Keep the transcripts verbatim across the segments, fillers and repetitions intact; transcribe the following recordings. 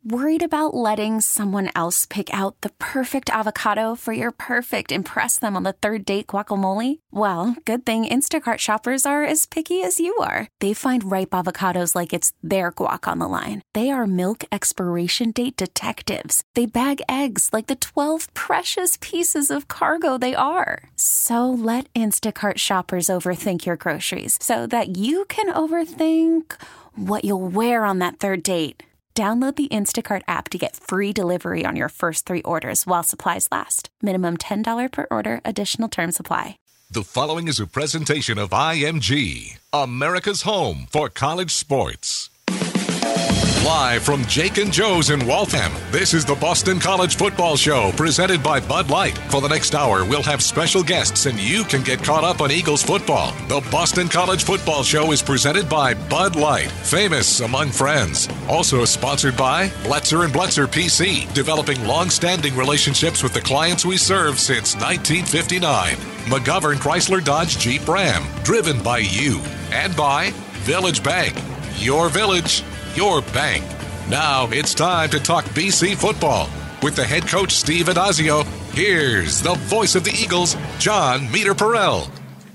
Worried about letting someone else pick out the perfect avocado for your perfect impress them on the third date guacamole? Well, good thing Instacart shoppers are as picky as you are. They find ripe avocados like it's their guac on the line. They are milk expiration date detectives. They bag eggs like the twelve precious pieces of cargo they are. So let Instacart shoppers overthink your groceries so that you can overthink what you'll wear on that third date. Download the Instacart app to get free delivery on your first three orders while supplies last. Minimum ten dollars per order. Additional terms apply. The following is a presentation of I M G, America's home for college sports. Live from Jake and Joe's in Waltham, this is the Boston College Football Show presented by Bud Light. For the next hour, we'll have special guests and you can get caught up on Eagles football. The Boston College Football Show is presented by Bud Light, famous among friends. Also sponsored by Bletzer and Bletzer P C, developing long-standing relationships with the clients we serve since nineteen fifty-nine. McGovern Chrysler Dodge Jeep Ram, driven by you. And by Village Bank, your village, your bank. Now it's time to talk B C football with the head coach Steve Addazio. Here's the voice of the Eagles, John Meter-Perrell.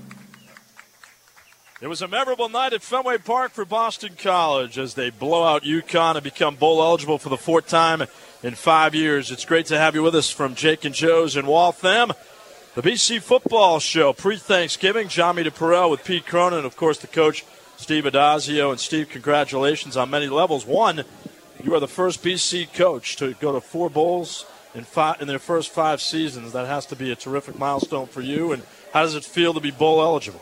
It was a memorable night at Fenway Park for Boston College as they blow out UConn and become bowl eligible for the fourth time in five years. It's great to have you with us from Jake and Joe's in Waltham. The B C Football Show pre-Thanksgiving. John Meter-Perrell with Pete Cronin, of course, the coach Steve Addazio. And Steve, congratulations on many levels. One, you are the first B C coach to go to four bowls in five, in their first five seasons. That has to be a terrific milestone for you. And how does it feel to be bowl eligible?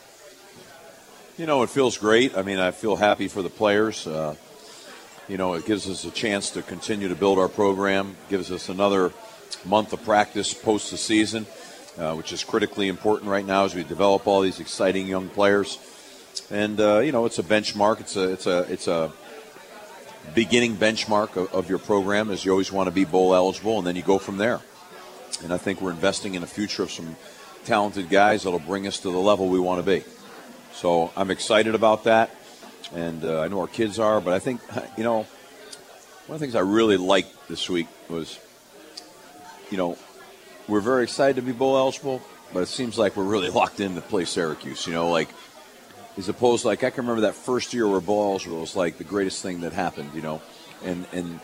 You know, it feels great. I mean, I feel happy for the players. Uh, you know, it gives us a chance to continue to build our program, gives us another month of practice post the season, uh, which is critically important right now as we develop all these exciting young players. And uh, you know, it's a benchmark. It's a it's a it's a beginning benchmark of, of your program, as you always want to be bowl eligible, and then you go from there. And I think we're investing in the future of some talented guys that'll bring us to the level we want to be. So I'm excited about that, and uh, I know our kids are. But I think, you know, one of the things I really liked this week was, you know, we're very excited to be bowl eligible, but it seems like we're really locked in to play Syracuse. You know, like. As opposed to, like, I can remember that first year where bowl eligible was like the greatest thing that happened, you know. And and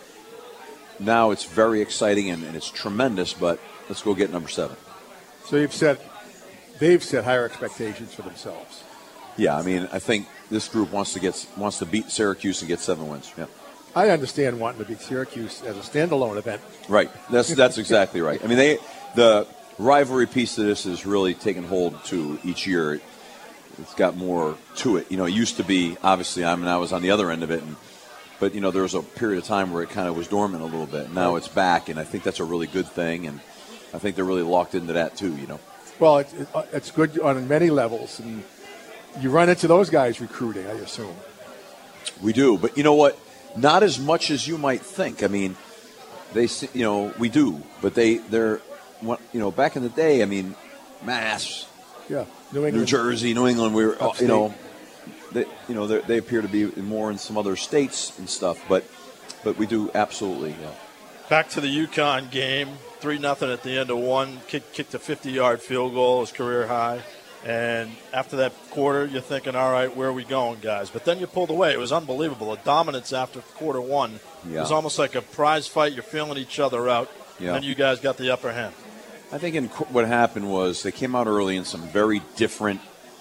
now it's very exciting and, and it's tremendous, but let's go get number seven. So you've set, they've set higher expectations for themselves. Yeah, I mean, I think this group wants to get wants to beat Syracuse and get seven wins. Yeah. I understand wanting to beat Syracuse as a standalone event. Right. That's that's exactly right. I mean, they the rivalry piece of this is really taking hold to each year. It's got more to it. You know, it used to be, obviously, I mean, I was on the other end of it, and, but, you know, there was a period of time where it kind of was dormant a little bit. Now it's back, and I think that's a really good thing, and I think they're really locked into that, too, you know. Well, it, it, it's good on many levels, and you run into those guys recruiting, I assume. We do, but you know what? Not as much as you might think. I mean, they, you know, we do, but they, they're, you know, back in the day, I mean, Mass. Yeah. New England, New Jersey, New England, we were, upstate. you know, they, you know, they appear to be more in some other states and stuff, but, but we do absolutely. Yeah. Back to the UConn game, three nothing at the end of one. Kick, kicked a fifty-yard field goal, his career high, and after that quarter, you're thinking, all right, where are we going, guys? But then you pulled away. It was unbelievable. The dominance after quarter one. Yeah. It was almost like a prize fight. You're feeling each other out, yeah. And you guys got the upper hand. I think in, what happened was they came out early in some very different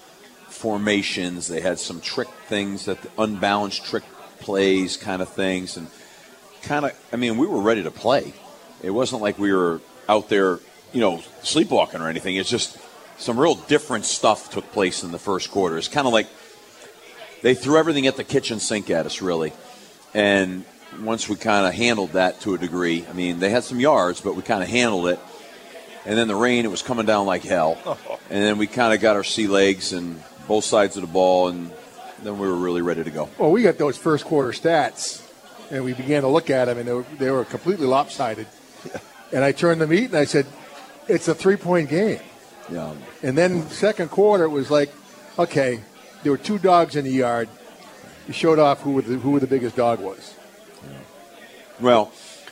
formations. They had some trick things, that unbalanced trick plays kind of things. And kind of, I mean, we were ready to play. It wasn't like we were out there, you know, sleepwalking or anything. It's just some real different stuff took place in the first quarter. It's kind of like they threw everything at the kitchen sink at us, really. And once we kind of handled that to a degree, I mean, they had some yards, but we kind of handled it. And then the rain, it was coming down like hell. And then we kind of got our sea legs and both sides of the ball, and then we were really ready to go. Well, we got those first quarter stats, and we began to look at them, and they were, they were completely lopsided. Yeah. And I turned the meet, and I said, it's a three-point game. Yeah. And then second quarter, it was like, okay, there were two dogs in the yard. You showed off who, the, who the biggest dog was. Yeah. Well,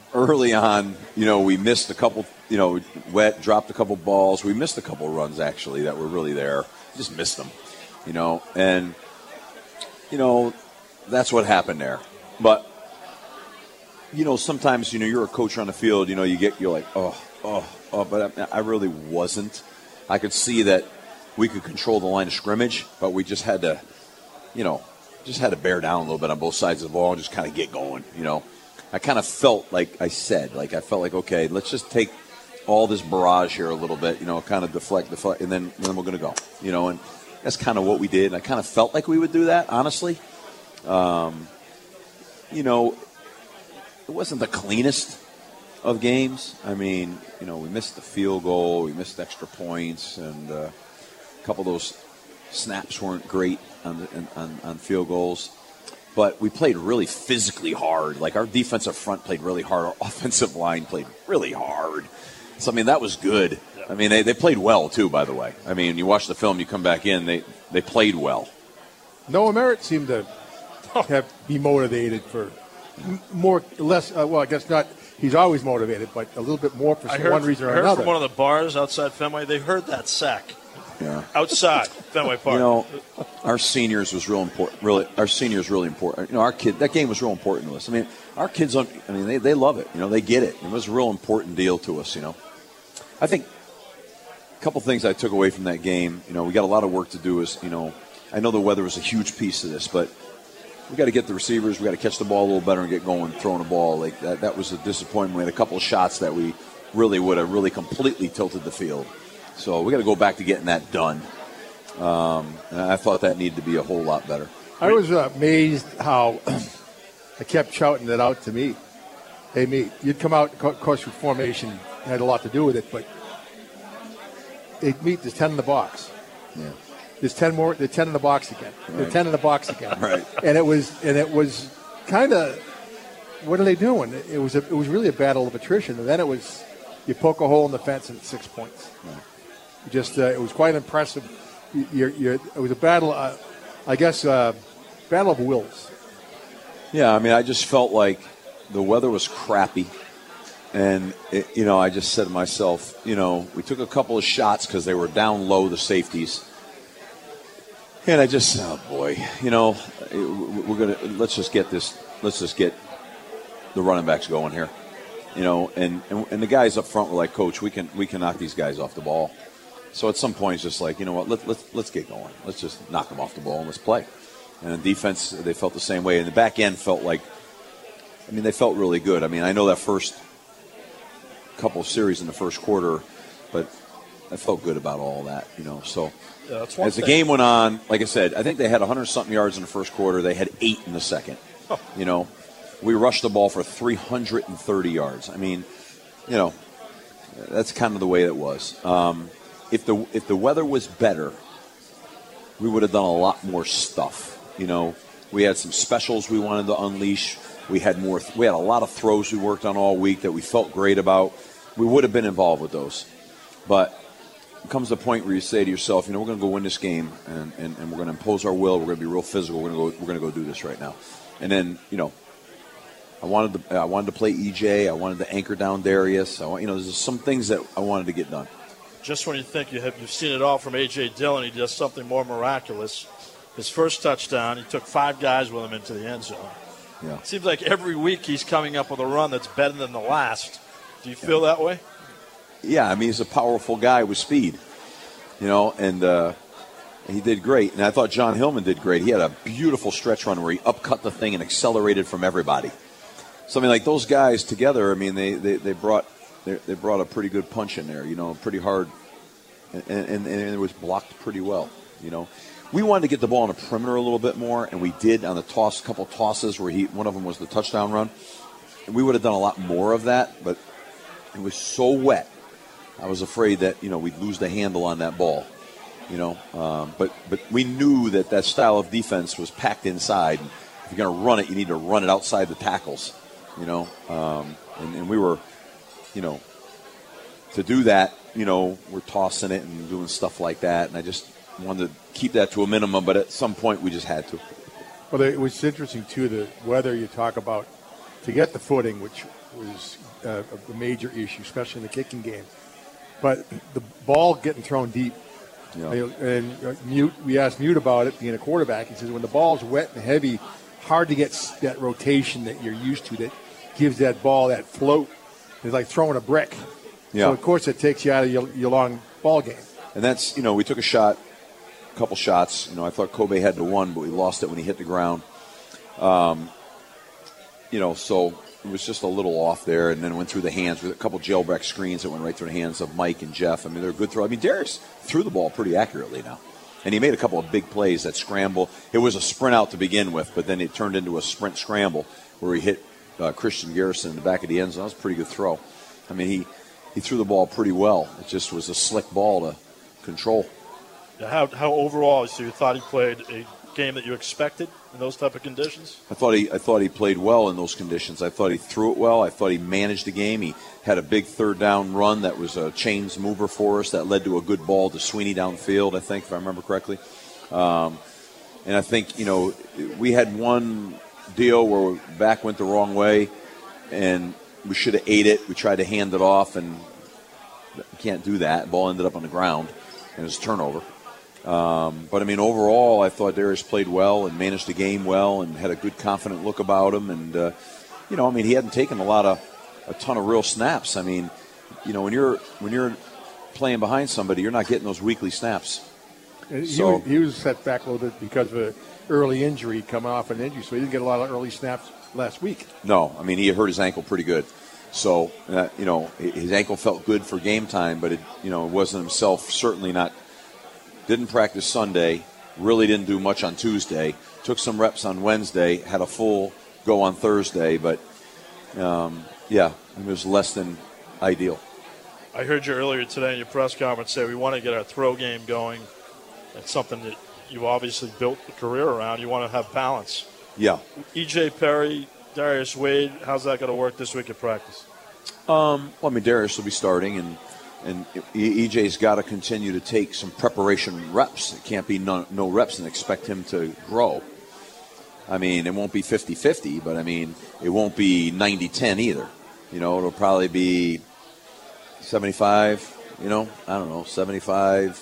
early on, you know, we missed a couple, you know, wet, dropped a couple balls. We missed a couple runs, actually, that were really there. Just missed them, you know. And, you know, that's what happened there. But, you know, sometimes, you know, you're a coach on the field, you know, you get, you're like, oh, oh, oh, but I, I really wasn't. I could see that we could control the line of scrimmage, but we just had to, you know, just had to bear down a little bit on both sides of the ball and just kind of get going, you know. I kind of felt like I said, like I felt like, okay, let's just take all this barrage here a little bit, you know, kind of deflect, deflect, and then, then we're going to go, you know, and that's kind of what we did. I kind of felt like we would do that, honestly. Um, you know, it wasn't the cleanest of games. I mean, you know, we missed the field goal, we missed extra points, and uh, a couple of those snaps weren't great on, the, on, on field goals. But we played really physically hard. Like, our defensive front played really hard. Our offensive line played really hard. So, I mean, that was good. I mean, they, they played well, too, by the way. I mean, you watch the film, you come back in, they, they played well. Noah Merritt seemed to have be motivated for more, less, uh, well, I guess not. He's always motivated, but a little bit more for some, heard, one reason or I heard another. from one of the bars outside Fenway, they heard that sack. Yeah. Outside Fenway Park. You know, our seniors was real important. Really, our seniors really important. You know, our kid, that game was real important to us. I mean, our kids, I mean, they, they love it. You know, they get it. It was a real important deal to us, you know. I think a couple things I took away from that game, you know, we got a lot of work to do is, you know, I know the weather was a huge piece of this, but we got to get the receivers, we got to catch the ball a little better and get going, throwing the ball. Like that, that was a disappointment. We had a couple of shots that we really would have really completely tilted the field. So we got to go back to getting that done. Um, and I thought that needed to be a whole lot better. I was uh, amazed how I kept shouting it out to me. Hey, me, you'd come out, of course, with formation had a lot to do with it, but they meet, there's ten in the box. Yeah. There's ten more, there's ten in the box again. Right. There's ten in the box again. Right. And it was, and it was kind of, what are they doing? It was, a, it was really a battle of attrition. And then it was, you poke a hole in the fence and it's six points. Right. Just, uh, it was quite impressive. You're, you're, it was a battle, uh, I guess, uh, battle of wills. Yeah, I mean, I just felt like the weather was crappy. And, it, you know, I just said to myself, you know, we took a couple of shots because they were down low, the safeties. And I just, oh, boy, you know, we're going to, let's just get this, let's just get the running backs going here. You know, and, and, and the guys up front were like, Coach, we can we can knock these guys off the ball. So at some point, it's just like, you know what, let, let's, let's get going. Let's just knock them off the ball and let's play. And the defense, they felt the same way. And the back end felt like, I mean, they felt really good. I mean, I know that first couple of series in the first quarter, but I felt good about all that, you know. So yeah, that's one as the thing. game went on, like I said, I think they had one hundred something yards in the first quarter. They had eight in the second. Oh. You know, we rushed the ball for three hundred thirty yards. I mean, you know, that's kind of the way it was. Um, if the if the weather was better, we would have done a lot more stuff. You know, we had some specials we wanted to unleash. We had more. We had a lot of throws we worked on all week that we felt great about. We would have been involved with those, but it comes to a point where you say to yourself, you know, we're going to go win this game, and, and, and we're going to impose our will. We're going to be real physical. We're going to go. We're going to go do this right now. And then, you know, I wanted to. I wanted to play E J. I wanted to anchor down Darius. I want, you know, there's some things that I wanted to get done. Just when you think you have, you've seen it all from A J. Dillon, he does something more miraculous. His first touchdown, he took five guys with him into the end zone. Yeah. It seems like every week he's coming up with a run that's better than the last. Do you feel yeah. that way? Yeah, I mean, he's a powerful guy with speed, you know, and uh, he did great. And I thought John Hillman did great. He had a beautiful stretch run where he upcut the thing and accelerated from everybody. So, I mean, like those guys together, I mean, they, they, they brought they, they brought a pretty good punch in there, you know, pretty hard, and, and, and it was blocked pretty well, you know. We wanted to get the ball on the perimeter a little bit more, and we did on the toss, couple tosses where he one of them was the touchdown run. And we would have done a lot more of that, but it was so wet. I was afraid that, you know, we'd lose the handle on that ball, you know. Um, but but we knew that that style of defense was packed inside. And if you're going to run it, you need to run it outside the tackles, you know. Um, and, and we were, you know, to do that, you know, we're tossing it and doing stuff like that. And I just wanted to keep that to a minimum, but at some point we just had to. Well, it was interesting, too, the weather you talk about to get the footing, which was uh, a major issue, especially in the kicking game. But the ball getting thrown deep. Yeah. And uh, Mute, we asked Mute about it being a quarterback. He says when the ball's wet and heavy, hard to get that rotation that you're used to that gives that ball that float. It's like throwing a brick. Yeah. So, of course, it takes you out of your, your long ball game. And that's, you know, we took a shot, a couple shots. You know, I thought Kobe had the one, but we lost it when he hit the ground. Um, you know, so it was just a little off there, and then went through the hands with a couple jailbreak screens that went right through the hands of Mike and Jeff. I mean, they're a good throw. I mean, Darius threw the ball pretty accurately now. And he made a couple of big plays, that scramble. It was a sprint out to begin with, but then it turned into a sprint scramble where he hit uh, Christian Garrison in the back of the end zone. That was a pretty good throw. I mean, he, he threw the ball pretty well. It just was a slick ball to control. Yeah, how, how overall, so you thought he played a game that you expected in those type of conditions? I thought he I thought he played well in those conditions. I thought he threw it well. I thought he managed the game. He had a big third down run that was a chains mover for us that led to a good ball to Sweeney downfield, I think, if I remember correctly. Um, and I think, you know, we had one deal where back went the wrong way, and we should have ate it. We tried to hand it off, and we can't do that. The ball ended up on the ground, and it was a turnover. Um, but, I mean, overall, I thought Darius played well and managed the game well and had a good, confident look about him. And, uh, you know, I mean, he hadn't taken a lot of, a ton of real snaps. I mean, you know, when you're when you're playing behind somebody, you're not getting those weekly snaps. He, so, was, he was set back a little bit because of an early injury, coming off an injury, so he didn't get a lot of early snaps last week. No, I mean, he hurt his ankle pretty good. So, uh, you know, his ankle felt good for game time, but, it, you know, it wasn't himself, certainly not. Didn't practice Sunday, really didn't do much on Tuesday, took some reps on Wednesday, had a full go on Thursday, but, um, yeah, it was less than ideal. I heard you earlier today in your press conference say we want to get our throw game going. That's something that you obviously built a career around. You want to have balance. Yeah. E J Perry, Darius Wade, how's that going to work this week at practice? Um, well, I mean, Darius will be starting, and And E J's got to continue to take some preparation reps. It can't be no, no reps and expect him to grow. I mean, it won't be fifty-fifty, but, I mean, it won't be ninety ten either. You know, it'll probably be seventy-five, you know, I don't know, seventy-five,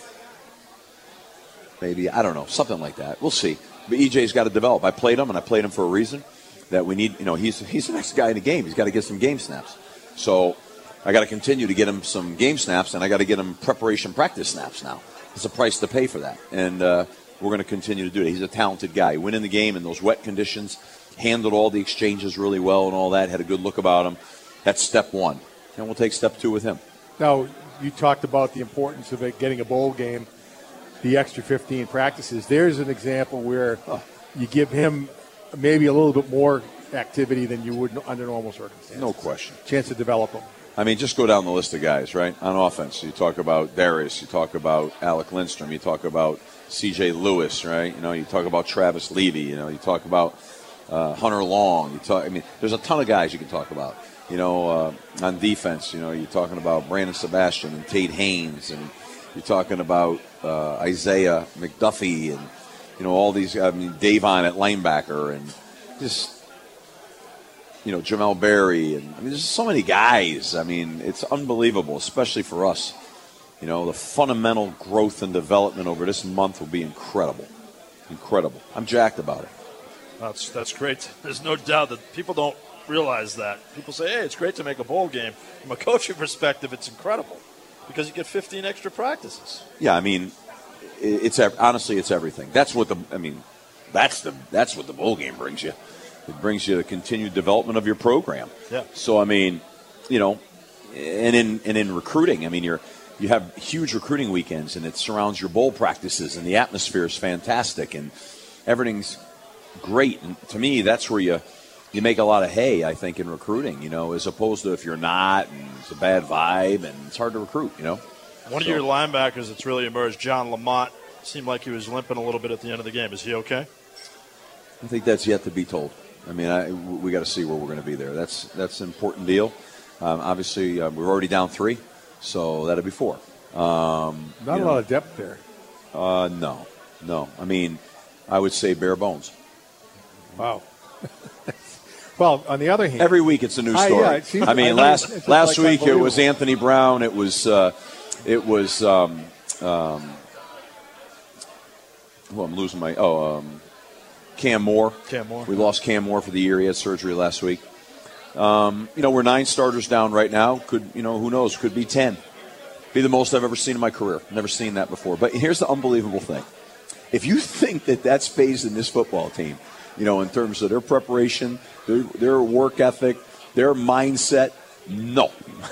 maybe, I don't know, something like that. We'll see. But E J's got to develop. I played him, and I played him for a reason, that we need, you know, he's, he's the next guy in the game. He's got to get some game snaps. So I got to continue to get him some game snaps, and I got to get him preparation practice snaps now. There's a price to pay for that, and uh, we're going to continue to do it. He's a talented guy. He went in the game in those wet conditions, handled all the exchanges really well and all that, had a good look about him. That's step one, and we'll take step two with him. Now, you talked about the importance of it, getting a bowl game, the extra fifteen practices. There's an example where oh. you give him maybe a little bit more activity than you would under normal circumstances. No question. Chance to develop him. I mean, just go down the list of guys, right? On offense, you talk about Darius, you talk about Alec Lindstrom, you talk about C J Lewis, right? You know, you talk about Travis Levy, you know, you talk about uh, Hunter Long. You talk. I mean, there's a ton of guys you can talk about. You know, uh, on defense, you know, you're talking about Brandon Sebastian and Tate Haynes, and you're talking about uh, Isaiah McDuffie, and you know all these. I mean, Davon at linebacker, and just. You know, Jamel Berry, and I mean, there's so many guys. I mean, it's unbelievable, especially for us. You know, the fundamental growth and development over this month will be incredible. Incredible. I'm jacked about it. That's that's great. There's no doubt that people don't realize that. People say, hey, it's great to make a bowl game. From a coaching perspective, it's incredible because you get fifteen extra practices. Yeah, I mean, it's honestly, it's everything. That's what the, I mean, that's the that's what the bowl game brings you. It brings you the continued development of your program. Yeah. So, I mean, you know, and in and in recruiting, I mean, you're you have huge recruiting weekends, and it surrounds your bowl practices, and the atmosphere is fantastic, and everything's great. And to me, that's where you you make a lot of hay, I think, in recruiting, you know, as opposed to if you're not, and it's a bad vibe, and it's hard to recruit, you know. One so. of your linebackers that's really emerged, John Lamont, seemed like he was limping a little bit at the end of the game. Is he okay? I think that's yet to be told. I mean, I, we got to see where we're going to be there. That's that's an important deal. Um, obviously, uh, we're already down three, so that'll be four. Um, Not a know, lot of depth there. Uh, no, no. I mean, I would say bare bones. Wow. Well, on the other hand, every week it's a new I, story. yeah, it seems, I mean, I last it's last like week it was Anthony Brown. It was uh, it was. Um, um, well, I'm losing my. Oh, um, Cam Moore. Cam Moore. We lost Cam Moore for the year. He had surgery last week. Um, you know, we're nine starters down right now. Could you know? Who knows? Could be ten. Be the most I've ever seen in my career. Never seen that before. But here's the unbelievable thing. If you think that that's phased in this football team, you know, in terms of their preparation, their, their work ethic, their mindset, no.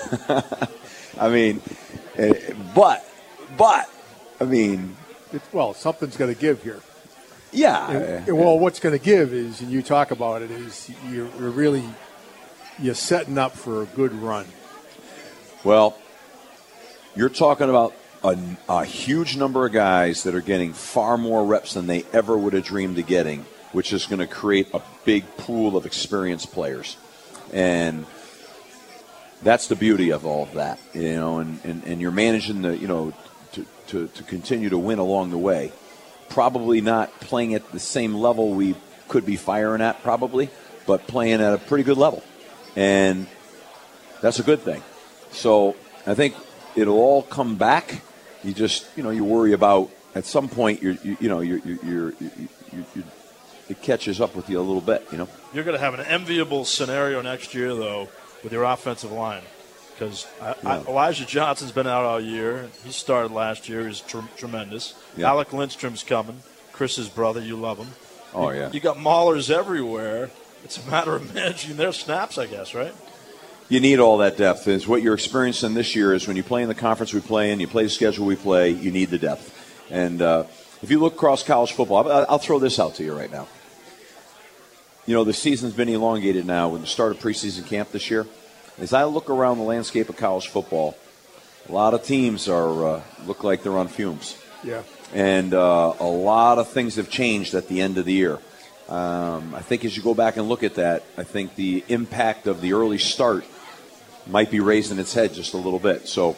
I mean, but, but, I mean. It's, well, something's going to give here. Yeah. And, and well, what's going to give is, and you talk about it, is you're, you're really, you're setting up for a good run. Well, you're talking about a, a huge number of guys that are getting far more reps than they ever would have dreamed of getting, which is going to create a big pool of experienced players. And that's the beauty of all of that, you know, and, and, and you're managing the, you know, to, to, to continue to win along the way. Probably not playing at the same level we could be firing at, probably, but playing at a pretty good level. And that's a good thing. So I think it'll all come back. You just, you know, you worry about at some point, you're, you, you know, you're, you're, you're, you're, you're, it catches up with you a little bit, you know. You're going to have an enviable scenario next year, though, with your offensive line. Because yeah. Elijah Johnson's been out all year. He started last year. He's tr- tremendous. Yeah. Alec Lindstrom's coming. Chris's brother. You love him. Oh, you, yeah. You got maulers everywhere. It's a matter of managing their snaps, I guess, right? You need all that depth. Is what you're experiencing this year is when you play in the conference we play in, you play the schedule we play, you need the depth. And uh, if you look across college football, I'll, I'll throw this out to you right now. You know, the season's been elongated now with the start of preseason camp this year. As I look around the landscape of college football, a lot of teams are uh, look like they're on fumes. Yeah. And uh, a lot of things have changed at the end of the year. Um, I think as you go back and look at that, I think the impact of the early start might be raising its head just a little bit. So,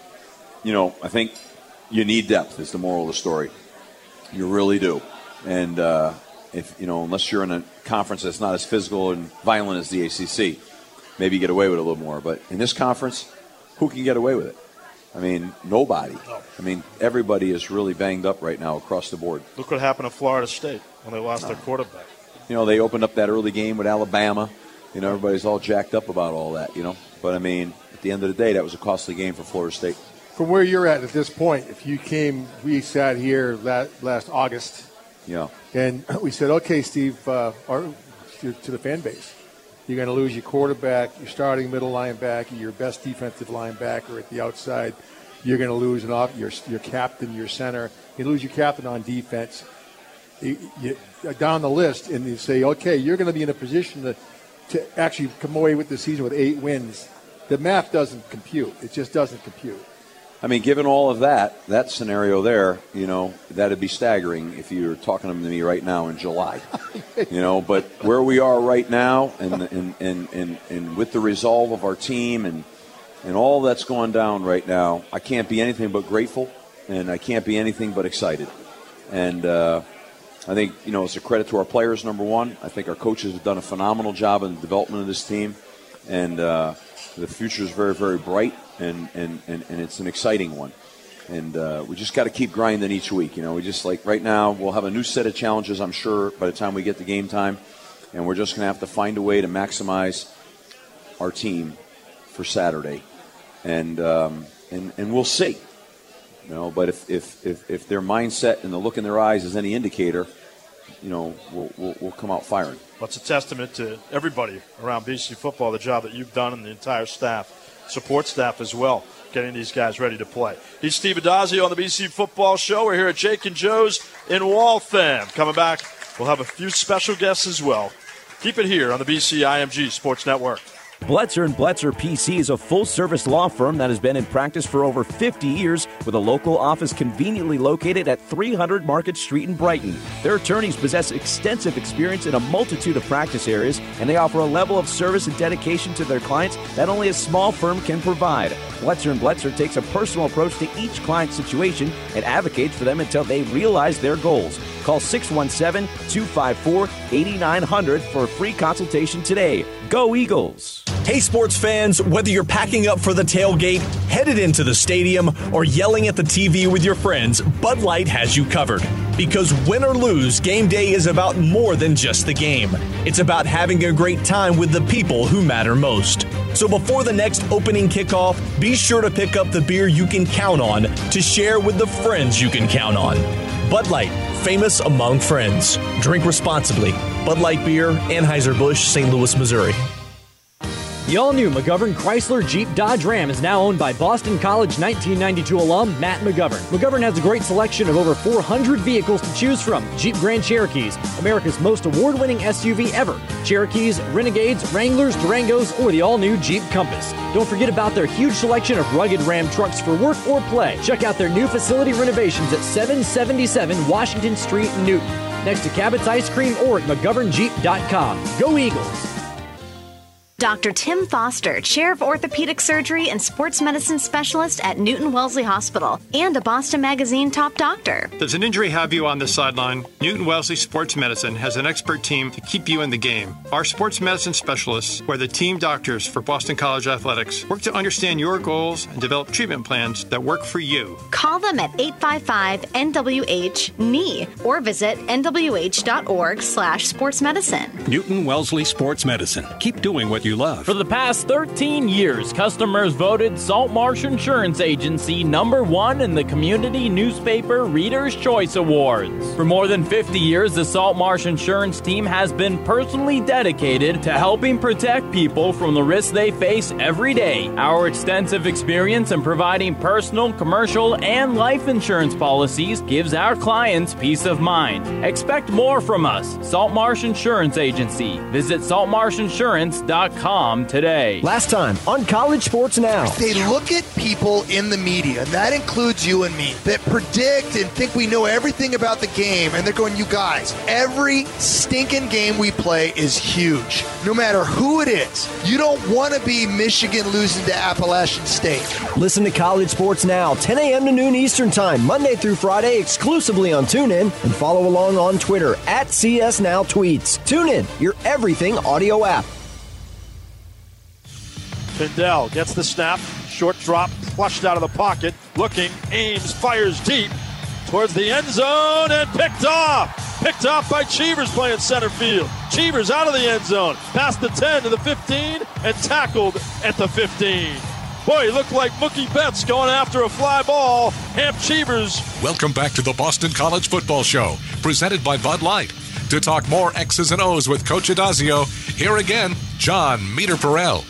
you know, I think you need depth is the moral of the story. You really do. And uh, if, you know, unless you're in a conference that's not as physical and violent as the A C C, maybe you get away with it a little more. But in this conference, who can get away with it? I mean, nobody. I mean, everybody is really banged up right now across the board. Look what happened to Florida State when they lost their quarterback. You know, they opened up that early game with Alabama. You know, everybody's all jacked up about all that, you know. But, I mean, at the end of the day, that was a costly game for Florida State. From where you're at at this point, if you came, we sat here last, last August. Yeah. And we said, okay, Steve, uh, or to, to the fan base, you're going to lose your quarterback, your starting middle linebacker, your best defensive linebacker at the outside. You're going to lose an off your your captain, your center. You lose your captain on defense. You, you, down the list, and you say, okay, you're going to be in a position to, to actually come away with the season with eight wins. The math doesn't compute. It just doesn't compute. I mean, given all of that, that scenario there, you know, that would be staggering if you were talking to me right now in July. You know, but where we are right now and and, and, and and with the resolve of our team and and all that's going down right now, I can't be anything but grateful, and I can't be anything but excited. And uh, I think, you know, it's a credit to our players, number one. I think our coaches have done a phenomenal job in the development of this team. And uh, the future is very, very bright, and, and, and, and it's an exciting one. And uh, we just got to keep grinding each week. You know, we just like right now we'll have a new set of challenges, I'm sure, by the time we get to game time. And we're just going to have to find a way to maximize our team for Saturday. And um, and, and we'll see. You know, but if, if, if, if their mindset and the look in their eyes is any indicator, you know, we'll, we'll, we'll come out firing. Well, it's a testament to everybody around B C football, the job that you've done and the entire staff, support staff as well, getting these guys ready to play. He's Steve Addazio on the B C Football Show. We're here at Jake and Joe's in Waltham. Coming back, we'll have a few special guests as well. Keep it here on the B C I M G Sports Network. Bletzer and Bletzer P C is a full-service law firm that has been in practice for over fifty years with a local office conveniently located at three hundred Market Street in Brighton. Their attorneys possess extensive experience in a multitude of practice areas, and they offer a level of service and dedication to their clients that only a small firm can provide. Bletzer and Bletzer takes a personal approach to each client's situation and advocates for them until they realize their goals. Call six one seven, two five four, eight nine zero zero for a free consultation today. Go Eagles! Hey sports fans, whether you're packing up for the tailgate, headed into the stadium, or yelling at the T V with your friends, Bud Light has you covered. Because win or lose, game day is about more than just the game. It's about having a great time with the people who matter most. So before the next opening kickoff, be sure to pick up the beer you can count on to share with the friends you can count on. Bud Light, famous among friends. Drink responsibly. Bud Light Beer, Anheuser-Busch, Saint Louis, Missouri. The all-new McGovern Chrysler Jeep Dodge Ram is now owned by Boston College nineteen ninety-two alum Matt McGovern. McGovern has a great selection of over four hundred vehicles to choose from. Jeep Grand Cherokees, America's most award-winning S U V ever. Cherokees, Renegades, Wranglers, Durangos, or the all-new Jeep Compass. Don't forget about their huge selection of rugged Ram trucks for work or play. Check out their new facility renovations at seven seventy-seven Washington Street in Newton. Next to Cabot's Ice Cream or at McGovern Jeep dot com. Go Eagles! Doctor Tim Foster, Chair of Orthopedic Surgery and Sports Medicine Specialist at Newton Wellesley Hospital, and a Boston Magazine top doctor. Does an injury have you on the sideline? Newton Wellesley Sports Medicine has an expert team to keep you in the game. Our sports medicine specialists, who are the team doctors for Boston College Athletics, work to understand your goals and develop treatment plans that work for you. Call them at eight five five N W H N E E or visit N W H dot org slash sports medicine. Newton Wellesley Sports Medicine. Keep doing what you love. For the past thirteen years, customers voted Saltmarsh Insurance Agency number one in the Community Newspaper Reader's Choice Awards. For more than fifty years, the Saltmarsh Insurance team has been personally dedicated to helping protect people from the risks they face every day. Our extensive experience in providing personal, commercial, and life insurance policies gives our clients peace of mind. Expect more from us, Saltmarsh Insurance Agency. Visit saltmarsh insurance dot com today. Last time on College Sports Now. They look at people in the media, and that includes you and me, that predict and think we know everything about the game, and they're going, you guys, every stinking game we play is huge. No matter who it is. You don't want to be Michigan losing to Appalachian State. Listen to College Sports Now, ten a.m. to noon Eastern Time, Monday through Friday, exclusively on TuneIn, and follow along on Twitter at C S Now Tweets. TuneIn, your everything audio app. Pindell gets the snap, short drop, flushed out of the pocket, looking, aims, fires deep towards the end zone, and picked off. Picked off by Cheevers playing center field. Cheevers out of the end zone, past the ten to the fifteen, and tackled at the fifteen. Boy, he looked like Mookie Betts going after a fly ball. Hamp Cheevers. Welcome back to the Boston College Football Show, presented by Bud Light. To talk more X's and O's with Coach Adazio, here again, John Meter-Perrell.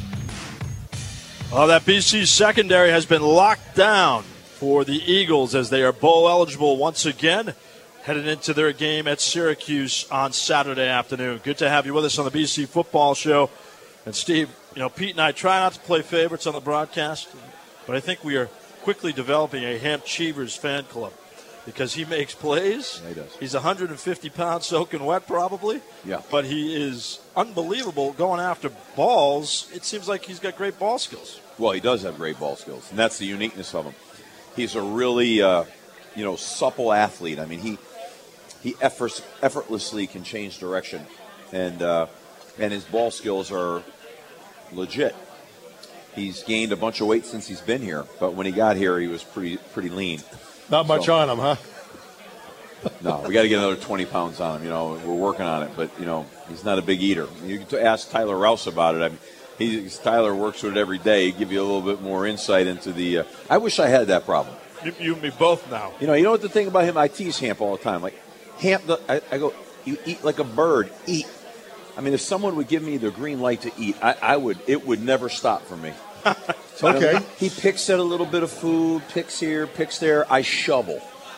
Oh, that B C secondary has been locked down for the Eagles as they are bowl eligible once again, headed into their game at Syracuse on Saturday afternoon. Good to have you with us on the B C Football Show. And Steve, you know, Pete and I try not to play favorites on the broadcast, but I think we are quickly developing a Hamp Cheevers fan club because he makes plays. Yeah, he does. He's one hundred fifty pounds soaking wet probably. Yeah. But he is unbelievable going after balls. It seems like he's got great ball skills. Well, he does have great ball skills, and that's the uniqueness of him. He's a really, uh, you know, supple athlete. I mean, he he effort, effortlessly can change direction, and uh, and his ball skills are legit. He's gained a bunch of weight since he's been here, but when he got here, he was pretty pretty lean. Not much so, on him, huh? No, we got to get another twenty pounds on him. You know, we're working on it, but you know, he's not a big eater. You can ask Tyler Rouse about it. I mean, He's, Tyler works with it every day. He'd give you a little bit more insight into the. Uh, I wish I had that problem. You, you and me both now. You know, you know what the thing about him? I tease Hamp all the time. Like Hamp, the, I, I go, you eat like a bird. Eat. I mean, if someone would give me the green light to eat, I, I would. It would never stop for me. So, okay. You know, he picks at a little bit of food, picks here, picks there. I shovel.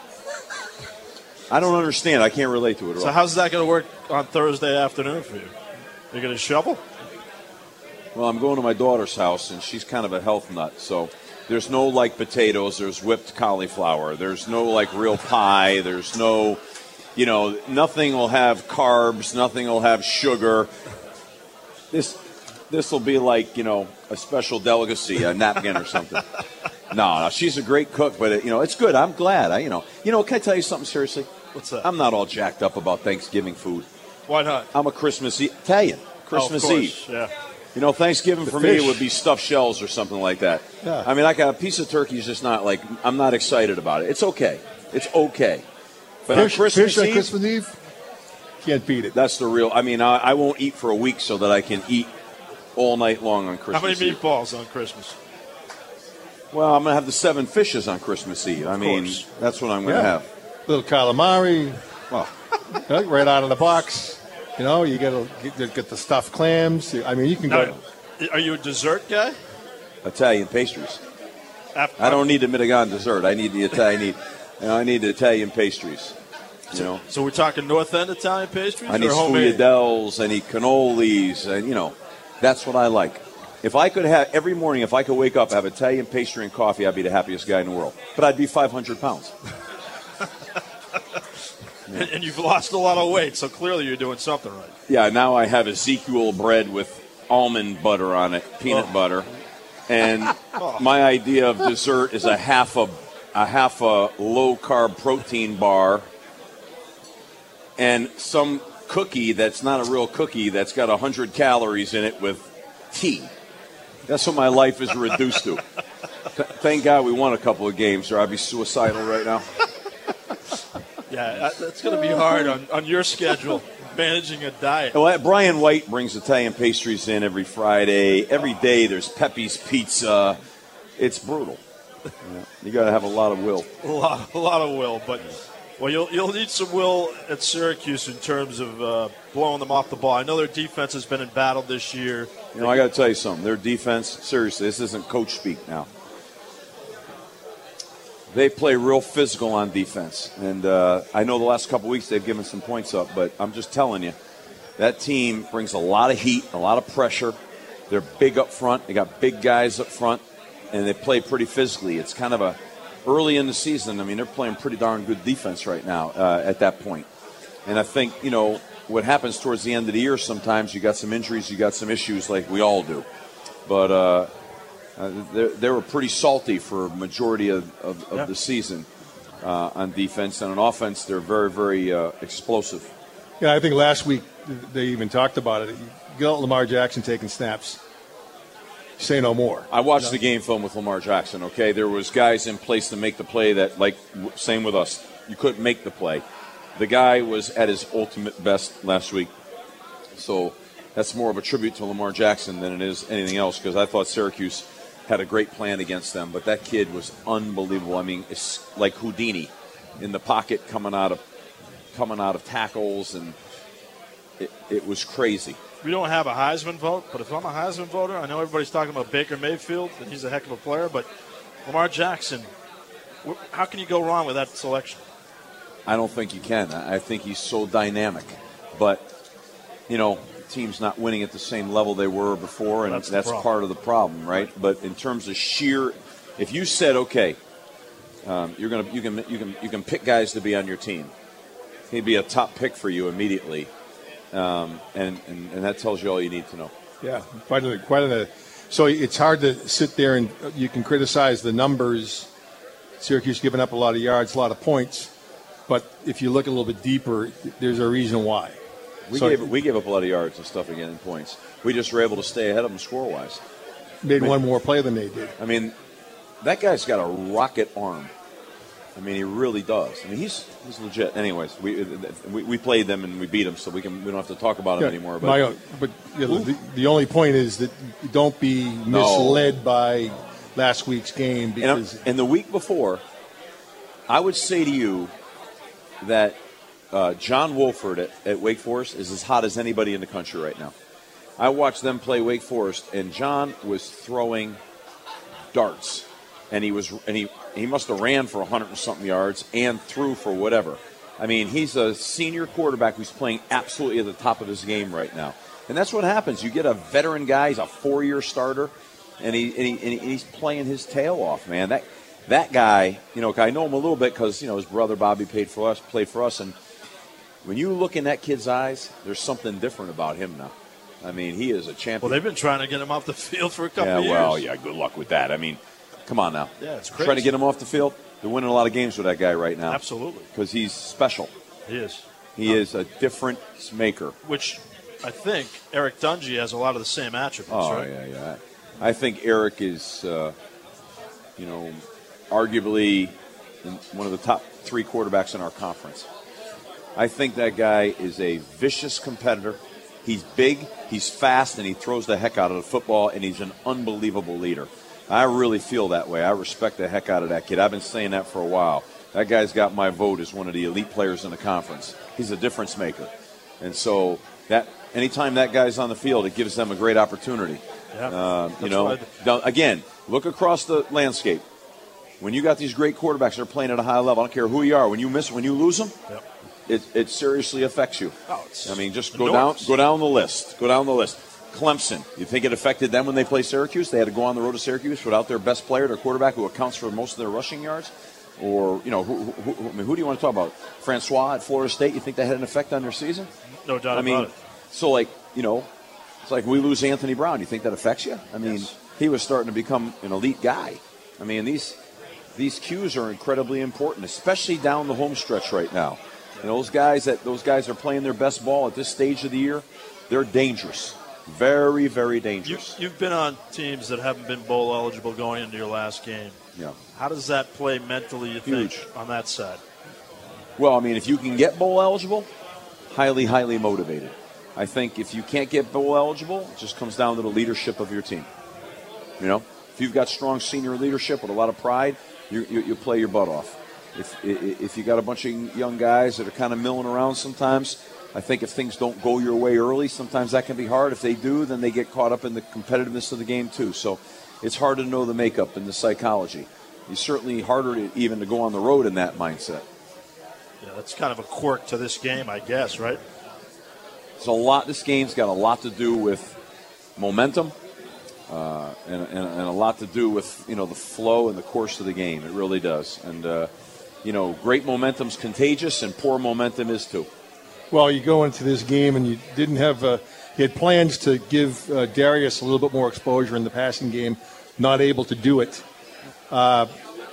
I don't understand. I can't relate to it at all. So how's that going to work on Thursday afternoon for you? You're going to shovel? Well, I'm going to my daughter's house, and she's kind of a health nut, so there's no, like, potatoes. There's whipped cauliflower. There's no, like, real pie. There's no, you know, nothing will have carbs. Nothing will have sugar. This this will be like, you know, a special delicacy, a napkin or something. No, no, she's a great cook, but, it, you know, it's good. I'm glad. I, you know, you know, can I tell you something seriously? What's that? I'm not all jacked up about Thanksgiving food. Why not? I'm a Christmas Eve, Italian. Christmas oh, of course. Eve. Yeah. You know, Thanksgiving The for fish. me would be stuffed shells or something like that. Yeah. I mean, like a piece of turkey is just not like, I'm not excited about it. It's okay. It's okay. But Fish, on Christmas fish on Eve, Christmas Eve, can't beat it. that's the real, I mean, I, I won't eat for a week so that I can eat all night long on Christmas How many Eve. meatballs on Christmas? Well, I'm going to have the seven fishes on Christmas Eve. I mean, course. that's what I'm going to Yeah. have. Little calamari, well, right out of the box. You know, you gotta get, get the stuffed clams. I mean, you can Now, go. are you a dessert guy? Italian pastries. After, I don't need the Mitagan dessert. I need the Italian. I need, you know, I need the Italian pastries. You know, So we're talking North End Italian pastries I need or homemade? sfogliatelles. I need cannolis, and you know, that's what I like. If I could have every morning, if I could wake up, have Italian pastry and coffee, I'd be the happiest guy in the world. But I'd be five hundred pounds. And, and you've lost a lot of weight, so clearly you're doing something right. Yeah, now I have Ezekiel bread with almond butter on it, peanut Oh. butter, and my idea of dessert is a half a a half a low carb protein bar, and some cookie that's not a real cookie that's got a hundred calories in it with tea. That's what my life is reduced to. Th- Thank God we won a couple of games, or I'd be suicidal right now. Yeah, that- that's going to be hard on, on your schedule, managing a diet. Well, Brian White brings Italian pastries in every Friday. Every day there's Pepe's Pizza. It's brutal. Yeah, you got to have a lot of will. A lot, a lot of will, but well, you'll you'll need some will at Syracuse in terms of uh, blowing them off the ball. I know their defense has been in battle this year. You know, I got to tell you something. Their defense, seriously, this isn't coach speak now. They play real physical on defense. And uh, I know the last couple weeks they've given some points up, but I'm just telling you, that team brings a lot of heat, a lot of pressure. They're big up front. They got big guys up front, and they play pretty physically. It's kind of a early in the season. I mean, they're playing pretty darn good defense right now uh, at that point. And I think, you know, what happens towards the end of the year sometimes, you got some injuries, you got some issues like we all do. But uh, uh, they, they were pretty salty for a majority of, of, of Yeah. the season uh, on defense. And on offense, they're very, very uh, explosive. Yeah, I think last week they even talked about it. You got Lamar Jackson taking snaps. Say no more. I watched the game film with Lamar Jackson, okay? There was guys in place to make the play that, like, w- same with us. You couldn't make the play. The guy was at his ultimate best last week. So that's more of a tribute to Lamar Jackson than it is anything else, because I thought Syracuse had a great plan against them. But that kid was unbelievable. I mean, it's like Houdini in the pocket coming out of coming out of tackles, and it, it was crazy. We don't have a Heisman vote, but if I'm a Heisman voter, I know everybody's talking about Baker Mayfield, and he's a heck of a player, but Lamar Jackson, wh- how can you go wrong with that selection? I don't think you can. I I think he's so dynamic. But, you know, the team's not winning at the same level they were before, and That's that's, the problem. part of the problem, right? But in terms of sheer, if you said, okay, um, you're gonna you can you can you can pick guys to be on your team, he'd be a top pick for you immediately, um, and, and and that tells you all you need to know. Yeah, quite a, quite a. So it's hard to sit there and you can criticize the numbers. Syracuse giving up a lot of yards, a lot of points, but if you look a little bit deeper, there's a reason why. We So- gave we gave up a lot of yards and stuff again in points. We just were able to stay ahead of them score wise. Made I mean- one more play than they did. I mean, that guy's got a rocket arm. I mean, he really does. I mean, he's he's legit. Anyways, we we, we played them and we beat them, so we can we don't have to talk about him Yeah, anymore. But my- but you know, the, the only point is that don't be misled by last week's game and, because and the week before, I would say to you that uh, John Wolford at, at Wake Forest is as hot as anybody in the country right now. I watched them play Wake Forest, and John was throwing darts, and he was and he he must have ran for a hundred and something yards and threw for whatever. I mean, he's a senior quarterback who's playing absolutely at the top of his game right now. And that's what happens. You get a veteran guy, he's a four-year starter, and, he, and, he, and he, he's playing his tail off, man. That that guy, you know, I know him a little bit because, you know, his brother Bobby played for us, played for us, and when you look in that kid's eyes, there's something different about him now. I mean, he is a champion. Well, they've been trying to get him off the field for a couple yeah, of years. Well, yeah, good luck with that. I mean, come on now. Yeah, it's crazy. Try to get him off the field. They're winning a lot of games with that guy right now. Absolutely. Because he's special. He is. He um, is a difference maker. Which I think Eric Dungy has a lot of the same attributes, oh, right? yeah, yeah. I think Eric is, uh, you know, arguably one of the top three quarterbacks in our conference. I think that guy is a vicious competitor. He's big, he's fast, and he throws the heck out of the football, and he's an unbelievable leader. I really feel that way. I respect the heck out of that kid. I've been saying that for a while. That guy's got my vote as one of the elite players in the conference. He's a difference maker. And so that anytime that guy's on the field, it gives them a great opportunity. Yeah, uh, you know, now, again, look across the landscape. When you got these great quarterbacks that are playing at a high level, I don't care who you are, when you miss, when you lose them, yep. it, it seriously affects you. Oh, it's I mean, just enormous. go down, go down the list. Go down the list. Clemson, you think it affected them when they played Syracuse? They had to go on the road to Syracuse without their best player, their quarterback, who accounts for most of their rushing yards? Or, you know, who, who, who, I mean, who do you want to talk about? Francois at Florida State, you think that had an effect on their season? No doubt I mean, about it. So, like, you know, it's like we lose Anthony Brown. You think that affects you? I mean, yes. He was starting to become an elite guy. I mean, these these cues are incredibly important, especially down the home stretch right now. And those guys that those guys are playing their best ball at this stage of the year, they're dangerous. Very, very dangerous. You, you've been on teams that haven't been bowl eligible going into your last game. Yeah. How does that play mentally, you Huge. think, on that side? Well, I mean, if you can get bowl eligible, highly, highly motivated. I think if you can't get bowl eligible, it just comes down to the leadership of your team. You know, if you've got strong senior leadership with a lot of pride, you you, you play your butt off. If if you got a bunch of young guys that are kind of milling around sometimes, I think if things don't go your way early, sometimes that can be hard. If they do, then they get caught up in the competitiveness of the game too. So it's hard to know the makeup and the psychology. It's certainly harder to, even to go on the road in that mindset. Yeah, that's kind of a quirk to this game, I guess, right? It's a lot. This game's got a lot to do with momentum, uh, and, and, and a lot to do with, you know, the flow and the course of the game. It really does. And uh, you know, great momentum's contagious, and poor momentum is too. Well, you go into this game and you didn't have uh, – you had plans to give uh, Darius a little bit more exposure in the passing game, not able to do it. Uh,